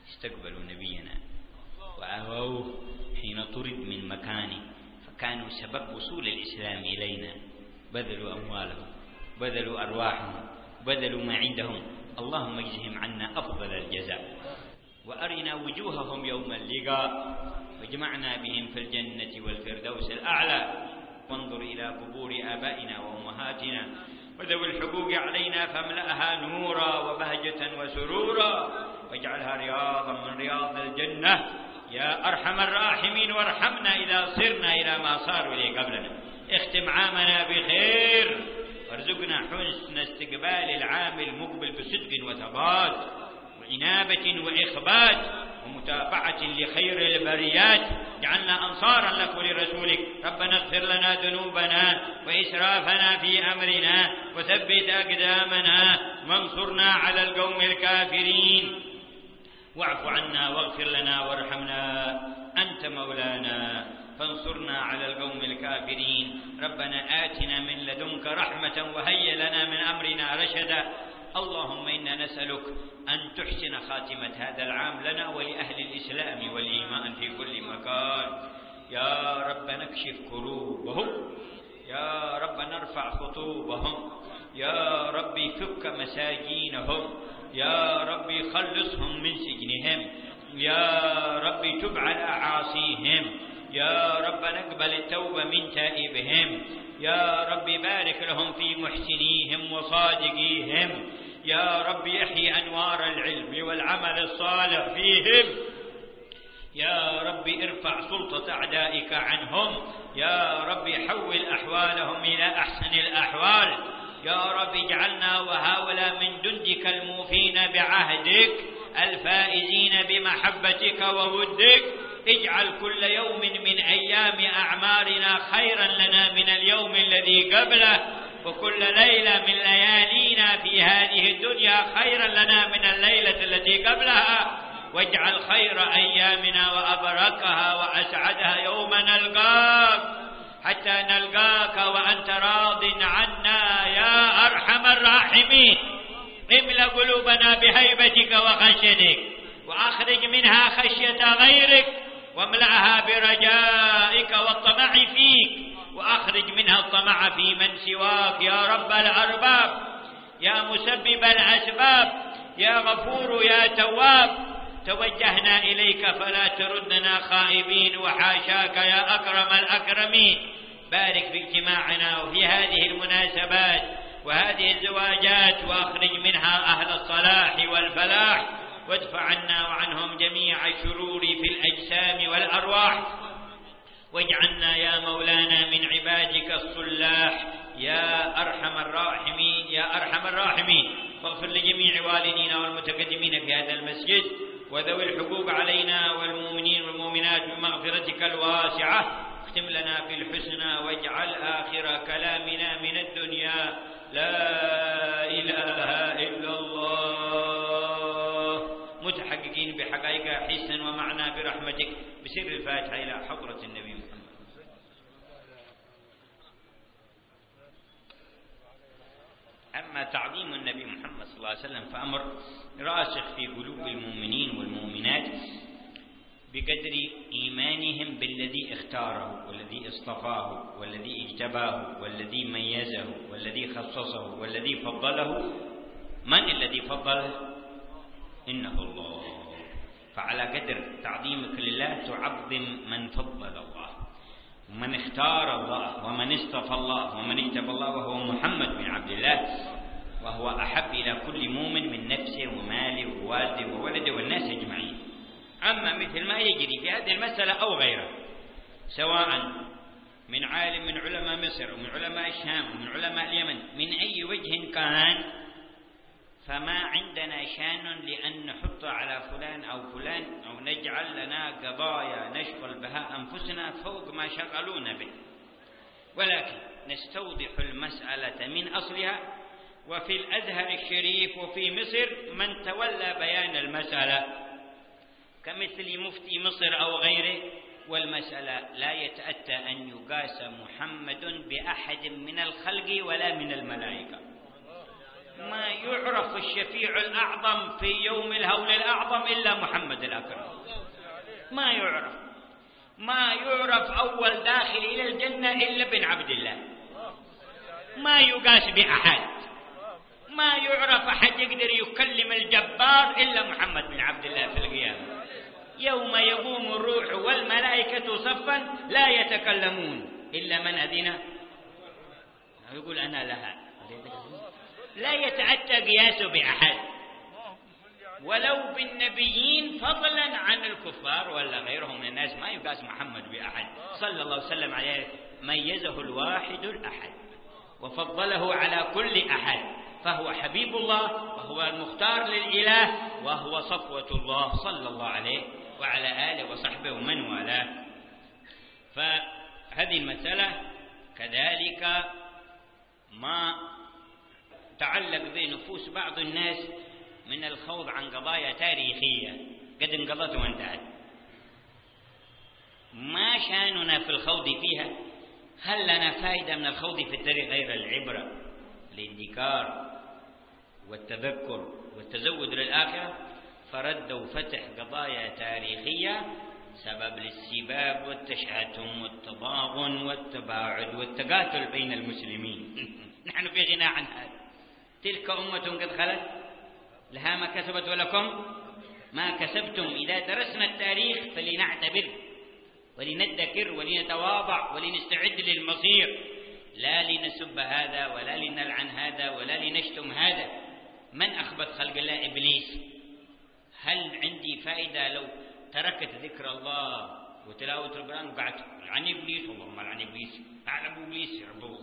استقبلوا نبينا وآووه حين طرد من مكانه، فكانوا سبب وصول الإسلام إلينا. بذلوا أموالهم، بذلوا أرواحهم، بذلوا ما عندهم. اللهم اجزهم عنا أفضل الجزاء، وأرنا وجوههم يوم اللقاء، واجمعنا بهم في الجنة والفردوس الأعلى. وانظر إلى قبور آبائنا وأمهاتنا وذوي الحقوق علينا، فاملأها نورا وبهجة وسرورا، واجعلها رياضا من رياض الجنة يا أرحم الراحمين. وارحمنا إذا صرنا إلى ما صاروا إليه قبلنا. اختم عامنا بخير، وارزقنا حسن استقبال العام المقبل بصدق وثبات وإنابة وإخبات ومتابعة لخير البريات. جعلنا أنصارا لك ولرسولك. ربنا اغفر لنا ذنوبنا وإسرافنا في أمرنا، وثبت أقدامنا، وانصرنا على القوم الكافرين. واعف عنا واغفر لنا وارحمنا، أنت مولانا فانصرنا على القوم الكافرين. ربنا آتنا من لدنك رحمة وهيئ لنا من أمرنا رشدا. اللهم إنا نسألك أن تحسن خاتمة هذا العام لنا ولأهل الإسلام والإيمان في كل مكان. يا رب نكشف كروبهم، يا رب نرفع خطوبهم، يا رب فك مساجينهم، يا رب خلصهم من سجنهم، يا رب تب على أعاصيهم، يا رب نقبل التوبة من تائبهم، يا رب بارك لهم في محسنيهم وصادقيهم، يا رب يحيي أنوار العلم والعمل الصالح فيهم، يا رب ارفع سلطة أعدائك عنهم، يا رب حول أحوالهم إلى أحسن الأحوال، يا رب اجعلنا وهؤلاء من جندك الموفين بعهدك الفائزين بمحبتك وودك. اجعل كل يوم من أيام أعمارنا خيرا لنا من اليوم الذي قبله، وكل ليلة من ليالينا في هذه الدنيا خيرا لنا من الليلة التي قبلها. واجعل خير أيامنا وأبركها وأسعدها يوم نلقاك، حتى نلقاك وأنت راض عنا يا أرحم الراحمين. املأ قلوبنا بهيبتك وخشيتك، وأخرج منها خشية غيرك، واملأها برجائك والطمع فيك، وأخرج منها الطمع في من سواك يا رب الأرباب، يا مسبب الأسباب، يا غفور يا تواب. توجهنا إليك فلا تردنا خائبين، وحاشاك يا أكرم الأكرمين. بارك في اجتماعنا وفي هذه المناسبات وهذه الزواجات، وأخرج منها أهل الصلاح والفلاح، وادفع عنا وعنهم جميع الشرور في الأجسام والأرواح. واجعلنا يا مولانا من عبادك الصلاح يا أرحم الراحمين يا أرحم الراحمين. واغفر لجميع والدينا والمتقدمين في هذا المسجد، وذوي الحقوق علينا والمؤمنين والمؤمنات بمغفرتك الواسعة. اختم لنا بالحسنى، واجعل آخر كلامنا من الدنيا لا إله إلا الله، متحققين بحقائق حسن ومعنى برحمتك، بسر الفاتحة إلى حضرة النبي محمد. أما تعظيم النبي محمد صلى الله عليه وسلم فأمر راسخ في قلوب المؤمنين والمؤمنات بقدر إيمانهم بالذي اختاره والذي اصطفاه والذي اجتباه والذي ميزه والذي خصصه والذي فضله. من الذي فضله؟ إنه الله. فعلى قدر تعظيمك لله تعظم من فضل الله، ومن اختار الله، ومن اصطفى الله، ومن اجتبى الله، وهو محمد بن عبد الله، وهو أحب إلى كل مؤمن من نفسه وماله ووالده وولده والناس أجمعين. أما مثل ما يجري في هذه المسألة أو غيرها، سواء من عالم من علماء مصر ومن علماء الشام ومن علماء اليمن، من أي وجه كان، فما عندنا شان لأن نحط على فلان أو فلان، أو نجعل لنا قضايا نشغل بها أنفسنا فوق ما شغلونا به، ولكن نستوضح المسألة من أصلها. وفي الأزهر الشريف وفي مصر من تولى بيان المسألة كمثل مفتي مصر أو غيره، والمسألة لا يتأتى أن يقاس محمد بأحد من الخلق ولا من الملائكة، ما يعرف الشفيع الأعظم في يوم الهول الأعظم إلا محمد الأكرم، ما يعرف. ما يعرف أول داخل إلى الجنة إلا بن عبد الله، ما يقاس بأحد. ما يعرف أحد يقدر يكلم الجبار إلا محمد بن عبد الله في القيامة، يوم يقوم الروح والملائكة صفا لا يتكلمون إلا من أذن، يقول أنا لها، لا يتأتى قياسه بأحد، ولو بالنبيين فضلا عن الكفار ولا غيرهم من الناس، ما يقاس محمد بأحد صلى الله عليه وسلم عليه. ميزه الواحد الأحد وفضله على كل أحد، فهو حبيب الله وهو المختار للإله وهو صفوة الله صلى الله عليه وعلى آله وصحبه ومن والاه. فهذه المسألة كذلك ما تعلق بنفوس بعض الناس من الخوض عن قضايا تاريخية قد انقضت وانتهت، ما شأننا في الخوض فيها؟ هل لنا فائدة من الخوض في التاريخ غير العبرة، الادكار والتذكر والتزود للآخرة؟ فردوا فتح قضايا تاريخية سبب للسباب والتشاتم والتضاغن والتباعد والتقاتل بين المسلمين. نحن في غنى عن هذا. تلك أمة قد خلت لها ما كسبت ولكم ما كسبتم. إذا درسنا التاريخ فلنعتبر ولندكر ولنتواضع ولنستعد للمصير، لا لنسب هذا ولا لنلعن هذا ولا لنشتم هذا. من أخبث خلق الله؟ إبليس. هل عندي فائدة لو تركت ذكر الله وتلاوة القرآن وقعدت عن إبليس؟ اللهم عن إبليس، أعلم إبليس يا رب،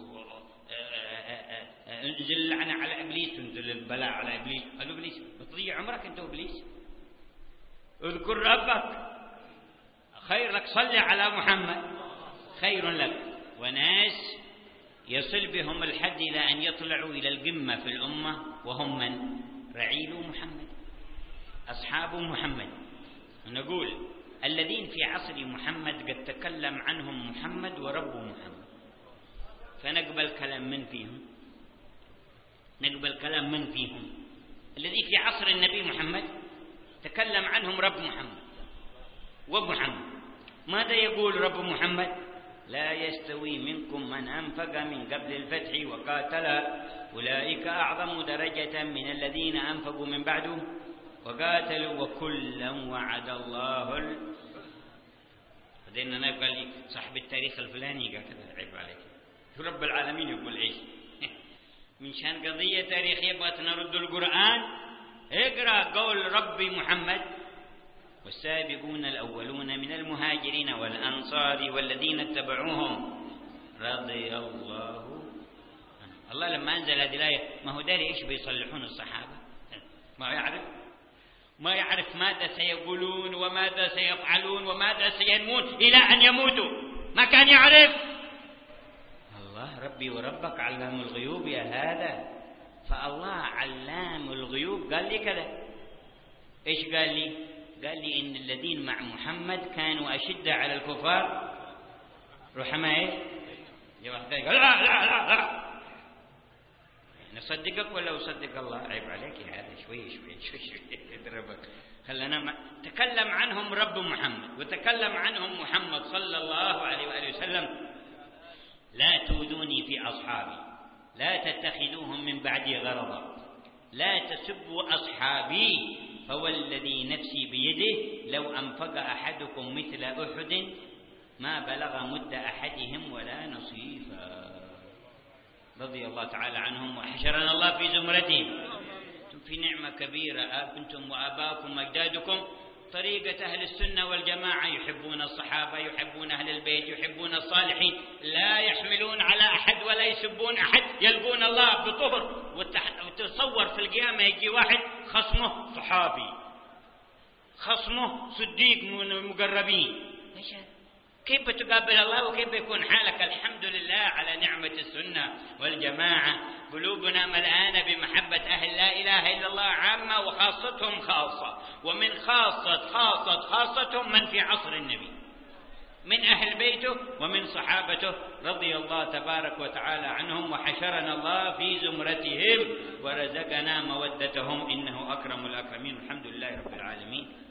انزل اللعنة على إبليس، انزل البلاء على إبليس. قالوا إبليس بتضيع عمرك أنت إبليس. اذكر ربك خير لك، صل على محمد خير لك. وناس يصل بهم الحد إلى أن يطلعوا إلى القمة في الأمة وهم من؟ رعيل محمد، أصحاب محمد. ونقول الذين في عصر محمد قد تكلم عنهم محمد ورب محمد، فنقبل كلام من فيهم؟ نقبل كلام من فيهم؟ الذي في عصر النبي محمد تكلم عنهم رب محمد ومحمد. ماذا يقول رب محمد؟ لا يستوي منكم من أنفق من قبل الفتح وقاتل أولئك أعظم درجة من الذين أنفقوا من بعده وقاتلوا وكلا وعد الله ال... بعدين أنا قال لي صاحب التاريخ الفلاني قال كذا، عيب عليك، رب العالمين يقول عيش. من شان قضية تاريخية بغت نرد القرآن، اقرأ قول ربي محمد: والسابقون الأولون من المهاجرين والأنصار والذين اتبعوهم رضي الله عنه. الله لما أنزل هذه الآية ما هو داري إيش بيصلحون الصحابة، ما يعرف ما يعرف ماذا سيقولون وماذا سيفعلون وماذا سينمون إلى أن يموتوا، ما كان يعرف. الله ربي وربك علام الغيوب يا هذا. فالله علام الغيوب قال لي كذا. إيش قال لي؟ قال لي إن الذين مع محمد كانوا أشد على الكفار رحماء. إيه؟ لا لا لا لا نصدقك ولا أصدق الله؟ عيب عليك يا هذا، شوي شوي شوي شوي تدربك. خلنا ما تكلم عنهم رب محمد وتكلم عنهم محمد صلى الله عليه وآله وسلم: لا تؤذوني في أصحابي، لا تتخذوهم من بعدي غرضا، لا تسبوا أصحابي، فوالذي نفسي بيده لو أنفق أحدكم مثل أحد ما بلغ مد أحدهم ولا نصيفا. رضي الله تعالى عنهم وحشرنا الله في زمرتهم. أنتم في نعمة كبيرة، أنتم وآباؤكم وأجدادكم. طريقة أهل السنة والجماعة يحبون الصحابة، يحبون أهل البيت، يحبون الصالحين، لا يحملون على أحد ولا يسبون أحد، يلقون الله بطهر. وتصور في القيامة يجي واحد خصمه صحابي، خصمه صديق من المقربين، كيف تقابل الله وكيف يكون حالك؟ الحمد لله على نعمة السنة والجماعة. قلوبنا ملآنة بمحبة أهل لا إله إلا الله عامة وخاصتهم خاصة، ومن خاصة خاصة خاصتهم من في عصر النبي، من أهل بيته ومن صحابته رضي الله تبارك وتعالى عنهم، وحشرنا الله في زمرتهم ورزقنا مودتهم إنه أكرم الأكرمين. الحمد لله رب العالمين.